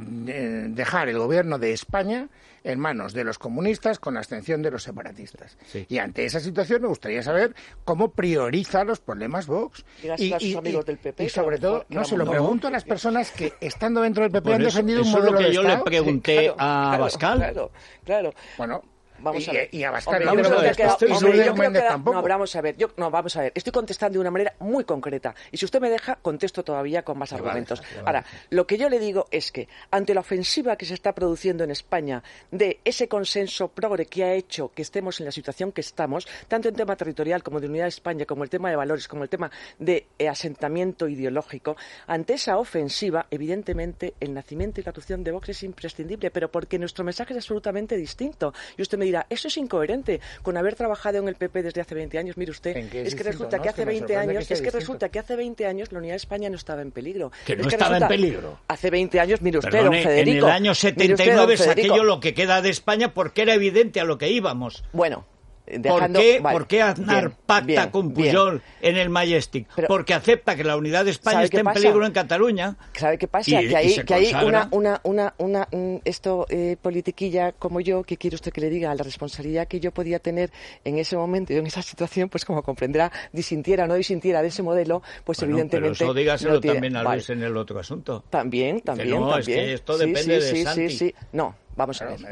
dejar el gobierno de España en manos de los comunistas con la abstención de los separatistas. Sí. Y ante esa situación me gustaría saber cómo prioriza los problemas Vox. Y sobre todo, no se lo pregunto a las personas que, estando dentro del PP, han defendido un modelo de Estado. Eso es lo que yo le pregunté a Abascal. Claro. Bueno... Vamos a ver. Y Abascal, vamos a ver. Estoy contestando de una manera muy concreta. Y si usted me deja, contesto todavía con más argumentos. Ahora, lo que yo le digo es que, ante la ofensiva que se está produciendo en España de ese consenso progre que ha hecho que estemos en la situación que estamos, tanto en tema territorial como de unidad de España, como el tema de valores, como el tema de asentamiento ideológico, ante esa ofensiva, evidentemente, el nacimiento y la actuación de Vox es imprescindible, pero porque nuestro mensaje es absolutamente distinto. Y usted me dirá, eso es incoherente con haber trabajado en el PP desde hace 20 años. Mire usted, es que resulta que hace 20 años la unidad de España no estaba en peligro. Que no estaba en peligro. Hace 20 años, mire usted, don Federico. En el año 79 es aquello lo que queda de España porque era evidente a lo que íbamos. Bueno. ¿Por qué Aznar pacta con Pujol en el Majestic? Porque acepta que la unidad de España está en peligro en Cataluña. ¿Sabe qué pasa? Que hay una politiquilla como yo, que quiere usted que le diga, la responsabilidad que yo podía tener en ese momento y en esa situación, pues como comprenderá, disintiera o no disintiera de ese modelo, pues evidentemente... Pero eso dígaselo también a Luis en el otro asunto. También. Es que esto depende de Santi. Sí. No. Vamos a ver.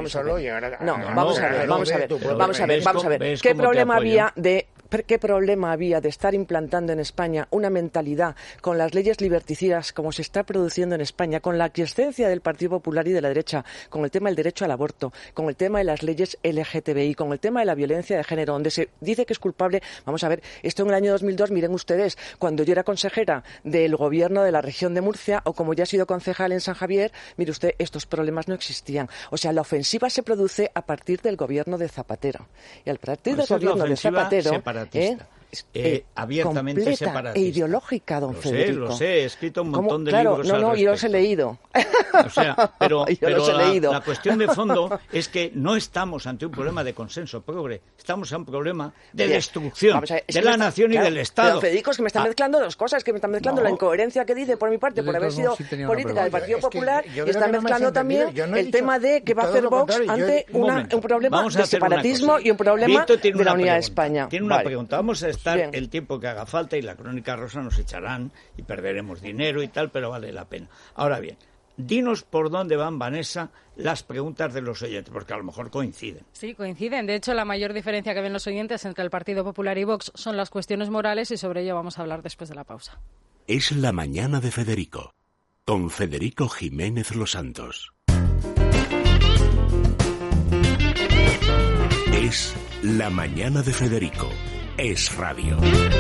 ¿Qué problema había de estar implantando en España una mentalidad con las leyes liberticidas como se está produciendo en España, con la aquiescencia del Partido Popular y de la derecha, con el tema del derecho al aborto, con el tema de las leyes LGTBI, con el tema de la violencia de género, donde se dice que es culpable? Vamos a ver, esto en el año 2002, miren ustedes, cuando yo era consejera del gobierno de la región de Murcia, o como ya he sido concejal en San Javier, mire usted, estos problemas no existían. O sea, la ofensiva se produce a partir del gobierno de Zapatero. Y al partir del gobierno de Zapatero... abiertamente separatista. E ideológica, don Federico. Lo sé, he escrito un montón de libros al respecto. Yo los he leído. O sea, pero la cuestión de fondo es que no estamos ante un problema de consenso progre, estamos ante un problema de destrucción de la nación y del Estado. Pero Federico, es que me están mezclando dos cosas, que me están mezclando la incoherencia que dice por mi parte, por haber sido política del Partido Popular, y están mezclando también el tema de que va a hacer Vox ante un problema de separatismo y un problema de la unidad de España. Tiene una pregunta. Vamos a estar el tiempo que haga falta y la Crónica Rosa nos echarán y perderemos dinero y tal, pero vale la pena. Ahora bien, dinos por dónde van, Vanessa, las preguntas de los oyentes, porque a lo mejor coinciden. Sí, coinciden. De hecho, la mayor diferencia que ven los oyentes entre el Partido Popular y Vox son las cuestiones morales y sobre ello vamos a hablar después de la pausa. Es la mañana de Federico, con Federico Jiménez Los Santos. Es la mañana de Federico. Es radio.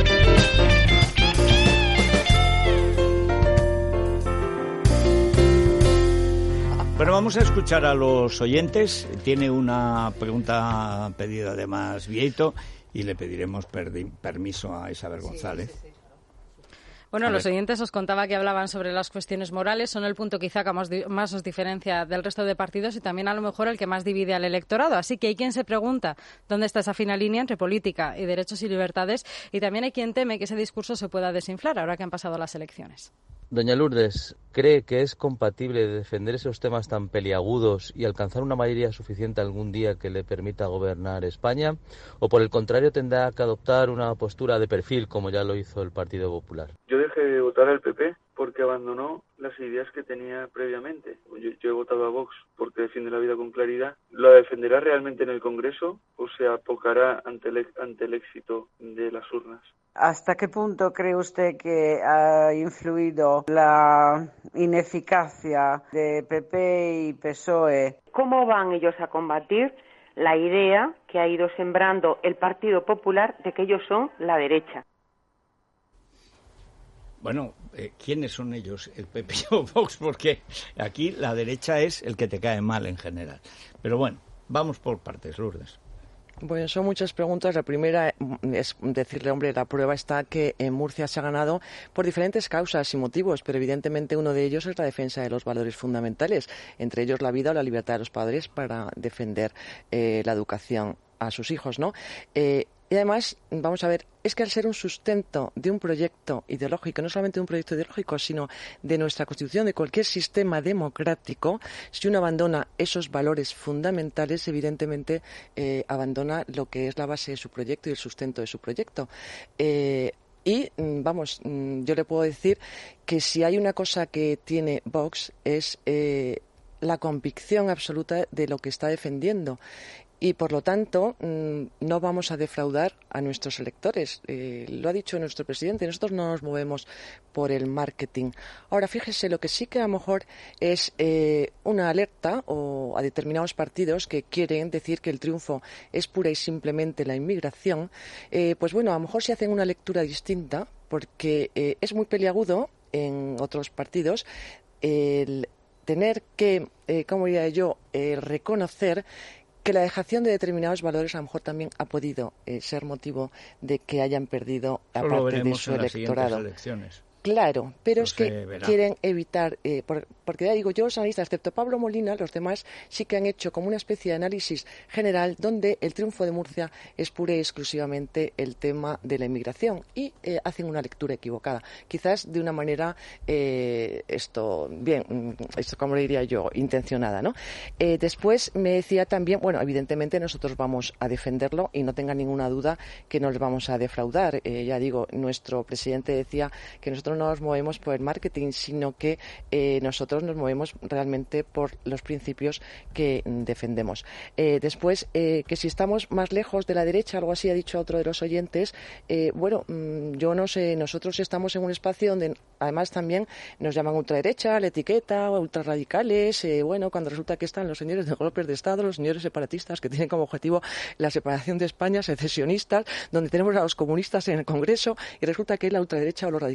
Bueno, vamos a escuchar a los oyentes. Tiene una pregunta pedida además Vieito y le pediremos permiso a Isabel González. Sí. Bueno, los oyentes os contaba que hablaban sobre las cuestiones morales, son el punto quizá que más os diferencia del resto de partidos y también a lo mejor el que más divide al electorado. Así que hay quien se pregunta dónde está esa fina línea entre política y derechos y libertades, y también hay quien teme que ese discurso se pueda desinflar ahora que han pasado las elecciones. Doña Lourdes, ¿cree que es compatible defender esos temas tan peliagudos y alcanzar una mayoría suficiente algún día que le permita gobernar España? ¿O por el contrario tendrá que adoptar una postura de perfil como ya lo hizo el Partido Popular? Yo dejé de votar al PP porque abandonó las ideas que tenía previamente. Yo he votado a Vox porque defiende la vida con claridad. ¿La defenderá realmente en el Congreso o se apocará ante el éxito de las urnas? ¿Hasta qué punto cree usted que ha influido la ineficacia de PP y PSOE? ¿Cómo van ellos a combatir la idea que ha ido sembrando el Partido Popular de que ellos son la derecha? Bueno, ¿quiénes son ellos? ¿El PP o Vox? Porque aquí la derecha es el que te cae mal en general. Pero bueno, vamos por partes, Lourdes. Bueno, son muchas preguntas. La primera es decirle, hombre, la prueba está que en Murcia se ha ganado por diferentes causas y motivos, pero evidentemente uno de ellos es la defensa de los valores fundamentales, entre ellos la vida o la libertad de los padres para defender la educación a sus hijos, ¿no? Y además, vamos a ver, es que al ser un sustento de un proyecto ideológico, no solamente de un proyecto ideológico, sino de nuestra Constitución, de cualquier sistema democrático, si uno abandona esos valores fundamentales, evidentemente abandona lo que es la base de su proyecto y el sustento de su proyecto. Yo le puedo decir que si hay una cosa que tiene Vox es la convicción absoluta de lo que está defendiendo. Y, por lo tanto, no vamos a defraudar a nuestros electores. Lo ha dicho nuestro presidente, nosotros no nos movemos por el marketing. Ahora, fíjese, lo que sí que a lo mejor es una alerta a determinados partidos que quieren decir que el triunfo es pura y simplemente la inmigración, pues bueno, a lo mejor se hacen una lectura distinta, porque es muy peliagudo en otros partidos el tener que, ¿cómo diría yo?, reconocer que la dejación de determinados valores a lo mejor también ha podido ser motivo de que hayan perdido a parte de su electorado. Claro, pero es que quieren evitar, porque ya digo, yo los analistas, excepto Pablo Molina, los demás sí que han hecho como una especie de análisis general donde el triunfo de Murcia es pura y exclusivamente el tema de la inmigración y hacen una lectura equivocada. Quizás de una manera, esto como le diría yo, intencionada, ¿no? Después me decía también, bueno, evidentemente nosotros vamos a defenderlo y no tengan ninguna duda que no les vamos a defraudar. Ya digo, nuestro presidente decía que nosotros no nos movemos por el marketing, sino que nosotros nos movemos realmente por los principios que defendemos. Después, que si estamos más lejos de la derecha, algo así ha dicho otro de los oyentes, yo no sé, nosotros estamos en un espacio donde además también nos llaman ultraderecha, la etiqueta, ultrarradicales, cuando resulta que están los señores de golpes de Estado, los señores separatistas que tienen como objetivo la separación de España, secesionistas, donde tenemos a los comunistas en el Congreso y resulta que la ultraderecha o los radicales son por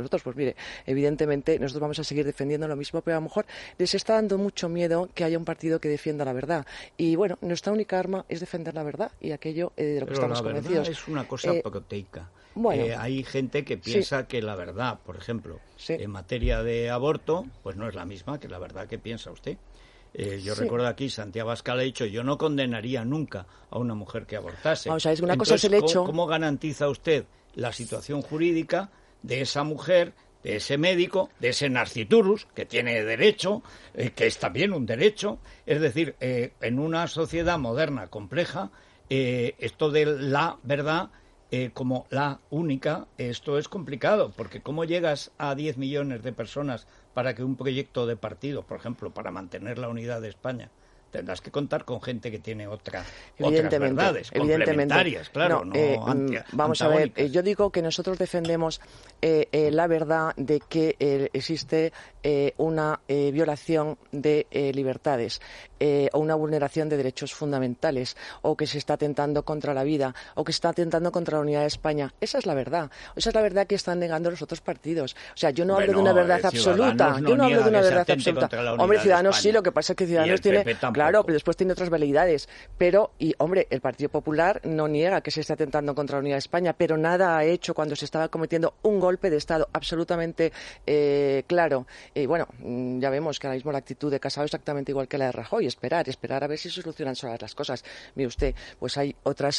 nosotros. Pues mire, evidentemente nosotros vamos a seguir defendiendo lo mismo, pero a lo mejor les está dando mucho miedo que haya un partido que defienda la verdad. Y bueno, nuestra única arma es defender la verdad y aquello de lo que estamos convencidos. La verdad es una cosa proteica. Bueno, hay gente que piensa que la verdad, por ejemplo, en materia de aborto, pues no es la misma que la verdad que piensa usted. Yo recuerdo aquí, Santiago Abascal ha dicho, yo no condenaría nunca a una mujer que abortase. O sea, es una cosa es el hecho. ¿Cómo garantiza usted la situación jurídica de esa mujer, de ese médico, de ese nasciturus, que tiene derecho, que es también un derecho? Es decir, en una sociedad moderna, compleja, esto de la verdad como la única, esto es complicado, porque ¿cómo llegas a 10 millones de personas para que un proyecto de partido, por ejemplo, para mantener la unidad de España, tendrás que contar con gente que tiene otras verdades complementarias, claro, vamos a ver, yo digo que nosotros defendemos la verdad de que existe una violación de libertades o una vulneración de derechos fundamentales, o que se está atentando contra la vida, o que se está atentando contra la unidad de España. Esa es la verdad. Esa es la verdad que están negando los otros partidos. O sea, yo no hablo de una verdad absoluta. Yo no hablo de una verdad absoluta. Hombre, Ciudadanos sí, lo que pasa es que Ciudadanos tiene... Claro, pero después tiene otras veleidades. Pero, hombre, el Partido Popular no niega que se esté atentando contra la unidad de España, pero nada ha hecho cuando se estaba cometiendo un golpe de Estado absolutamente claro. Bueno, ya vemos que ahora mismo la actitud de Casado es exactamente igual que la de Rajoy. Esperar a ver si se solucionan solas las cosas. Mire usted, pues hay otros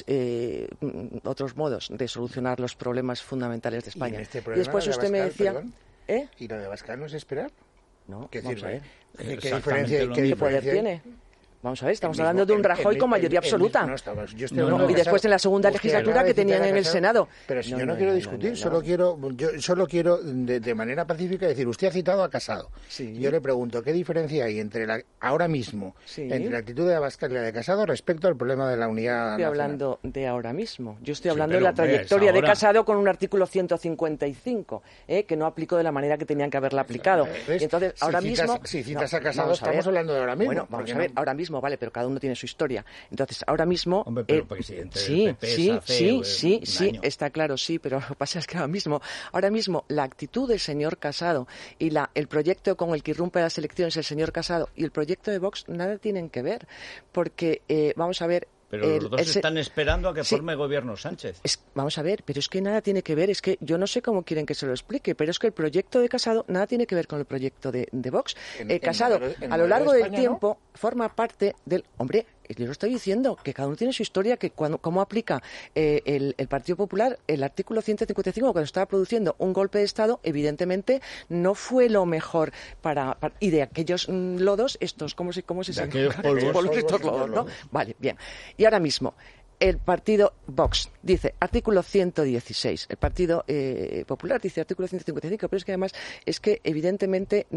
modos de solucionar los problemas fundamentales de España. Y después usted me decía... ¿Y lo de Abascal no es esperar? No, ¿Qué vamos a ver. ¿Qué poder tiene? Vamos a ver, estamos hablando de un Rajoy con mayoría absoluta. Y después en la segunda legislatura que tenían en el Senado. Pero si yo no quiero discutir, solo quiero de manera pacífica decir, usted ha citado a Casado. Sí. Yo le pregunto, ¿qué diferencia hay entre ahora mismo, entre la actitud de Abascal y la de Casado respecto al problema de la unidad nacional? Estoy hablando de ahora mismo. Yo estoy hablando de la trayectoria de Casado con un artículo 155, que no aplicó de la manera que tenían que haberla aplicado. Entonces, ahora mismo... Si citas a Casado, estamos hablando de ahora mismo. Bueno, vamos a ver, ahora mismo, vale, pero cada uno tiene su historia. Entonces, ahora mismo... Hombre, pero presidente del PP, sí, está claro, sí, pero lo que pasa es que ahora mismo, la actitud del señor Casado y el proyecto con el que irrumpe las elecciones el señor Casado y el proyecto de Vox nada tienen que ver, porque, vamos a ver... Pero los dos están esperando a que forme gobierno Sánchez. Vamos a ver, pero es que nada tiene que ver, es que yo no sé cómo quieren que se lo explique, pero es que el proyecto de Casado nada tiene que ver con el proyecto de Vox. Casado, a lo largo del tiempo, forma parte del... Hombre, yo lo estoy diciendo, que cada uno tiene su historia, que cómo aplica el Partido Popular el artículo 155 cuando estaba produciendo un golpe de Estado, evidentemente no fue lo mejor y de aquellos lodos, ¿cómo se polvos estos lodos, ¿no? Vale, bien. Y ahora mismo, el partido Vox dice artículo 116, el Partido Popular dice artículo 155, pero es que además es que evidentemente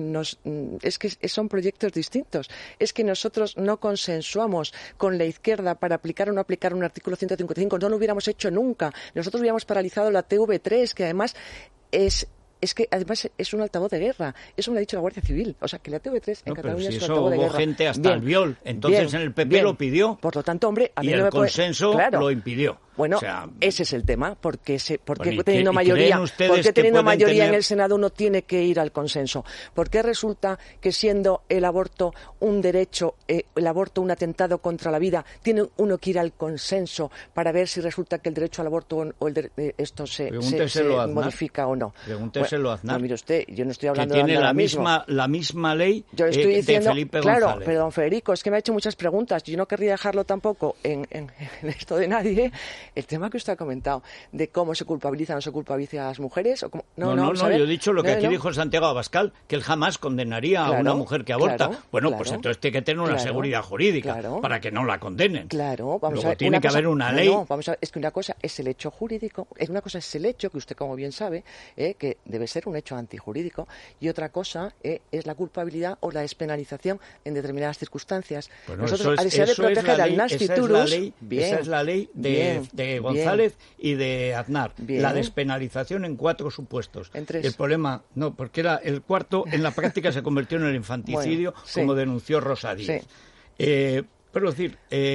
son proyectos distintos. Es que nosotros no consensuamos con la izquierda para aplicar o no aplicar un artículo 155, no lo hubiéramos hecho nunca. Nosotros hubiéramos paralizado la TV3, que además es que además es un altavoz de guerra. Eso me lo ha dicho la Guardia Civil. O sea, que la TV3 en Cataluña es un altavoz de guerra. Hubo gente hasta Albiol. Entonces en el PP lo pidió. Por lo tanto, hombre, a mí no me puede... consenso lo impidió. Bueno, ese es el tema. Porque teniendo mayoría en el Senado uno tiene que ir al consenso. ¿Por qué resulta que siendo el aborto un derecho, el aborto un atentado contra la vida, tiene uno que ir al consenso para ver si resulta que el derecho al aborto esto se modifica o no? Pregúnteselo a Aznar. No, mire usted, yo no estoy hablando que tiene de la misma ley yo estoy diciendo, de Felipe González. Claro, pero don Federico, es que me ha hecho muchas preguntas. Yo no querría dejarlo tampoco en esto de nadie. El tema que usted ha comentado de cómo se culpabiliza o no se culpabiliza a las mujeres. O cómo, no, yo he dicho lo que aquí dijo Santiago Abascal, que él jamás condenaría a una mujer que aborta. Pues entonces tiene que tener una seguridad jurídica para que no la condenen. Claro, vamos a ver. Tiene que haber una ley. Vamos a ver, es que una cosa es el hecho jurídico, una cosa es el hecho, que usted como bien sabe, que debe ser un hecho antijurídico, y otra cosa es la culpabilidad o la despenalización en determinadas circunstancias. Bueno, nosotros, a desear de proteger al nasciturus... Esa es la ley de González y de Aznar. La despenalización en 4 supuestos. En 3. El problema, no, porque era el cuarto, en la práctica se convirtió en el infanticidio, como denunció Rosa Díez. Pero es decir,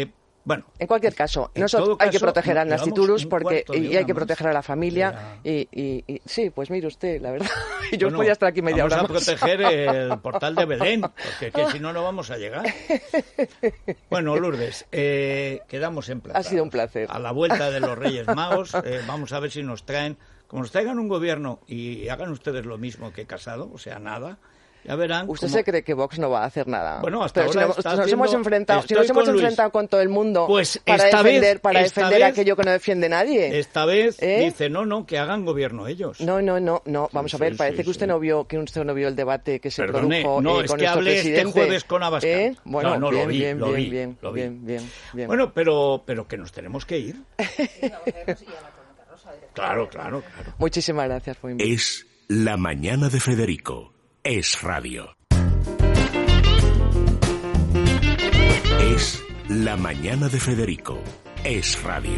Bueno, en cualquier caso, hay que proteger al nasciturus y hay que proteger a la familia. Y sí, pues mire usted, la verdad. Yo os podía estar aquí media hora. Vamos a proteger el portal de Belén, porque que si no vamos a llegar. Bueno, Lourdes, quedamos en placer. Ha sido un placer. A la vuelta de los Reyes Magos, vamos a ver si nos traen, como nos traigan un gobierno y hagan ustedes lo mismo que Casado, o sea, nada. Ya verán. ¿Usted se cree que Vox no va a hacer nada? Bueno, hasta ahora nos hemos enfrentado con todo el mundo pues para defender aquello que no defiende nadie. Esta vez dice no, que hagan gobierno ellos. No. Vamos a ver, parece que usted no vio el debate que se produjo no, es con que nuestro hablé presidente. Este jueves con Abascal. Bueno, lo vi. Bueno, pero que nos tenemos que ir. Claro. Muchísimas gracias por invitarme. Es La Mañana de Federico. Es radio. Es La Mañana de Federico. Es radio.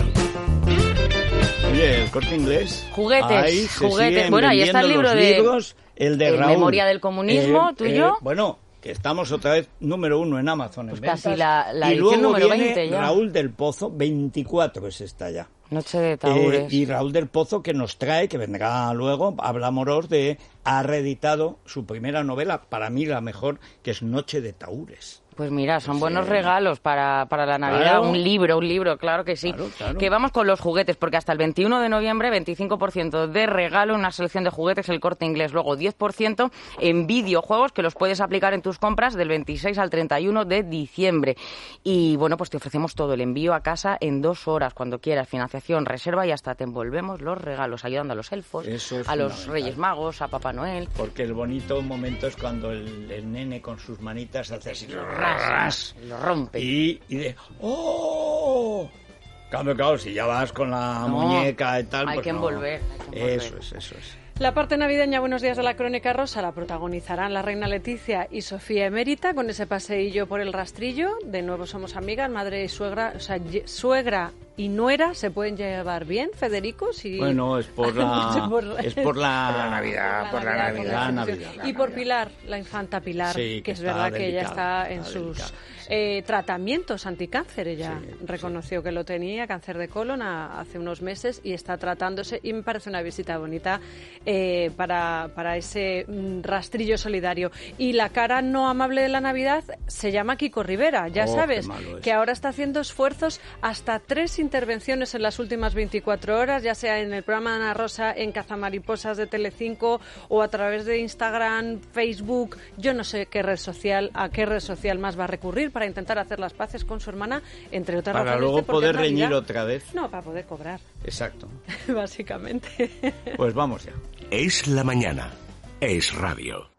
Oye, el Corte Inglés. Juguetes. Bueno, ahí está el libro libros, el de Raúl. Memoria del comunismo, tuyo. Bueno, que estamos otra vez número 1 en Amazon. Pues en ventas, casi la y edición luego número viene 20 ya. Raúl del Pozo, 24 es esta ya. Noche de Tahures. Y Raúl del Pozo, que nos trae, que vendrá luego, hablamos ha reeditado su primera novela, para mí la mejor, que es Noche de Tahures. Pues mira, son buenos regalos para la Navidad. Claro. Un libro, claro que sí. Claro. Que vamos con los juguetes, porque hasta el 21 de noviembre, 25% de regalo en una selección de juguetes El Corte Inglés. Luego 10% en videojuegos, que los puedes aplicar en tus compras del 26 al 31 de diciembre. Y bueno, pues te ofrecemos todo, el envío a casa en 2 horas, cuando quieras, financiación, reserva y hasta te envolvemos los regalos, ayudando a los elfos, a los Reyes Magos, a Papá Noel. Porque el bonito momento es cuando el nene con sus manitas hace así... Lo rompe. Y de ¡oh! Claro, si ya vas con la muñeca y tal... Hay que envolver. Eso es. La parte navideña, Buenos días de la Crónica Rosa, la protagonizarán la reina Leticia y Sofía Emérita con ese paseillo por el rastrillo. De nuevo somos amigas, madre y suegra, o sea, suegra y nuera se pueden llevar bien, Federico. Si... Bueno, es por la Navidad. Y por Pilar, la infanta Pilar, que es verdad que ella está en sus tratamientos anticáncer. Ella reconoció que lo tenía, cáncer de colon, hace unos meses y está tratándose. Y me parece una visita bonita para ese rastrillo solidario. Y la cara no amable de la Navidad se llama Kiko Rivera, ya sabes, que ahora está haciendo esfuerzos, hasta 3 intervenciones en las últimas 24 horas, ya sea en el programa de Ana Rosa, en Cazamariposas de Telecinco o a través de Instagram, Facebook. Yo no sé a qué red social más va a recurrir para intentar hacer las paces con su hermana, entre otras razones. Para luego poder reñir otra vez. No, para poder cobrar. Exacto. Básicamente. Pues vamos ya. Es la mañana. Es radio.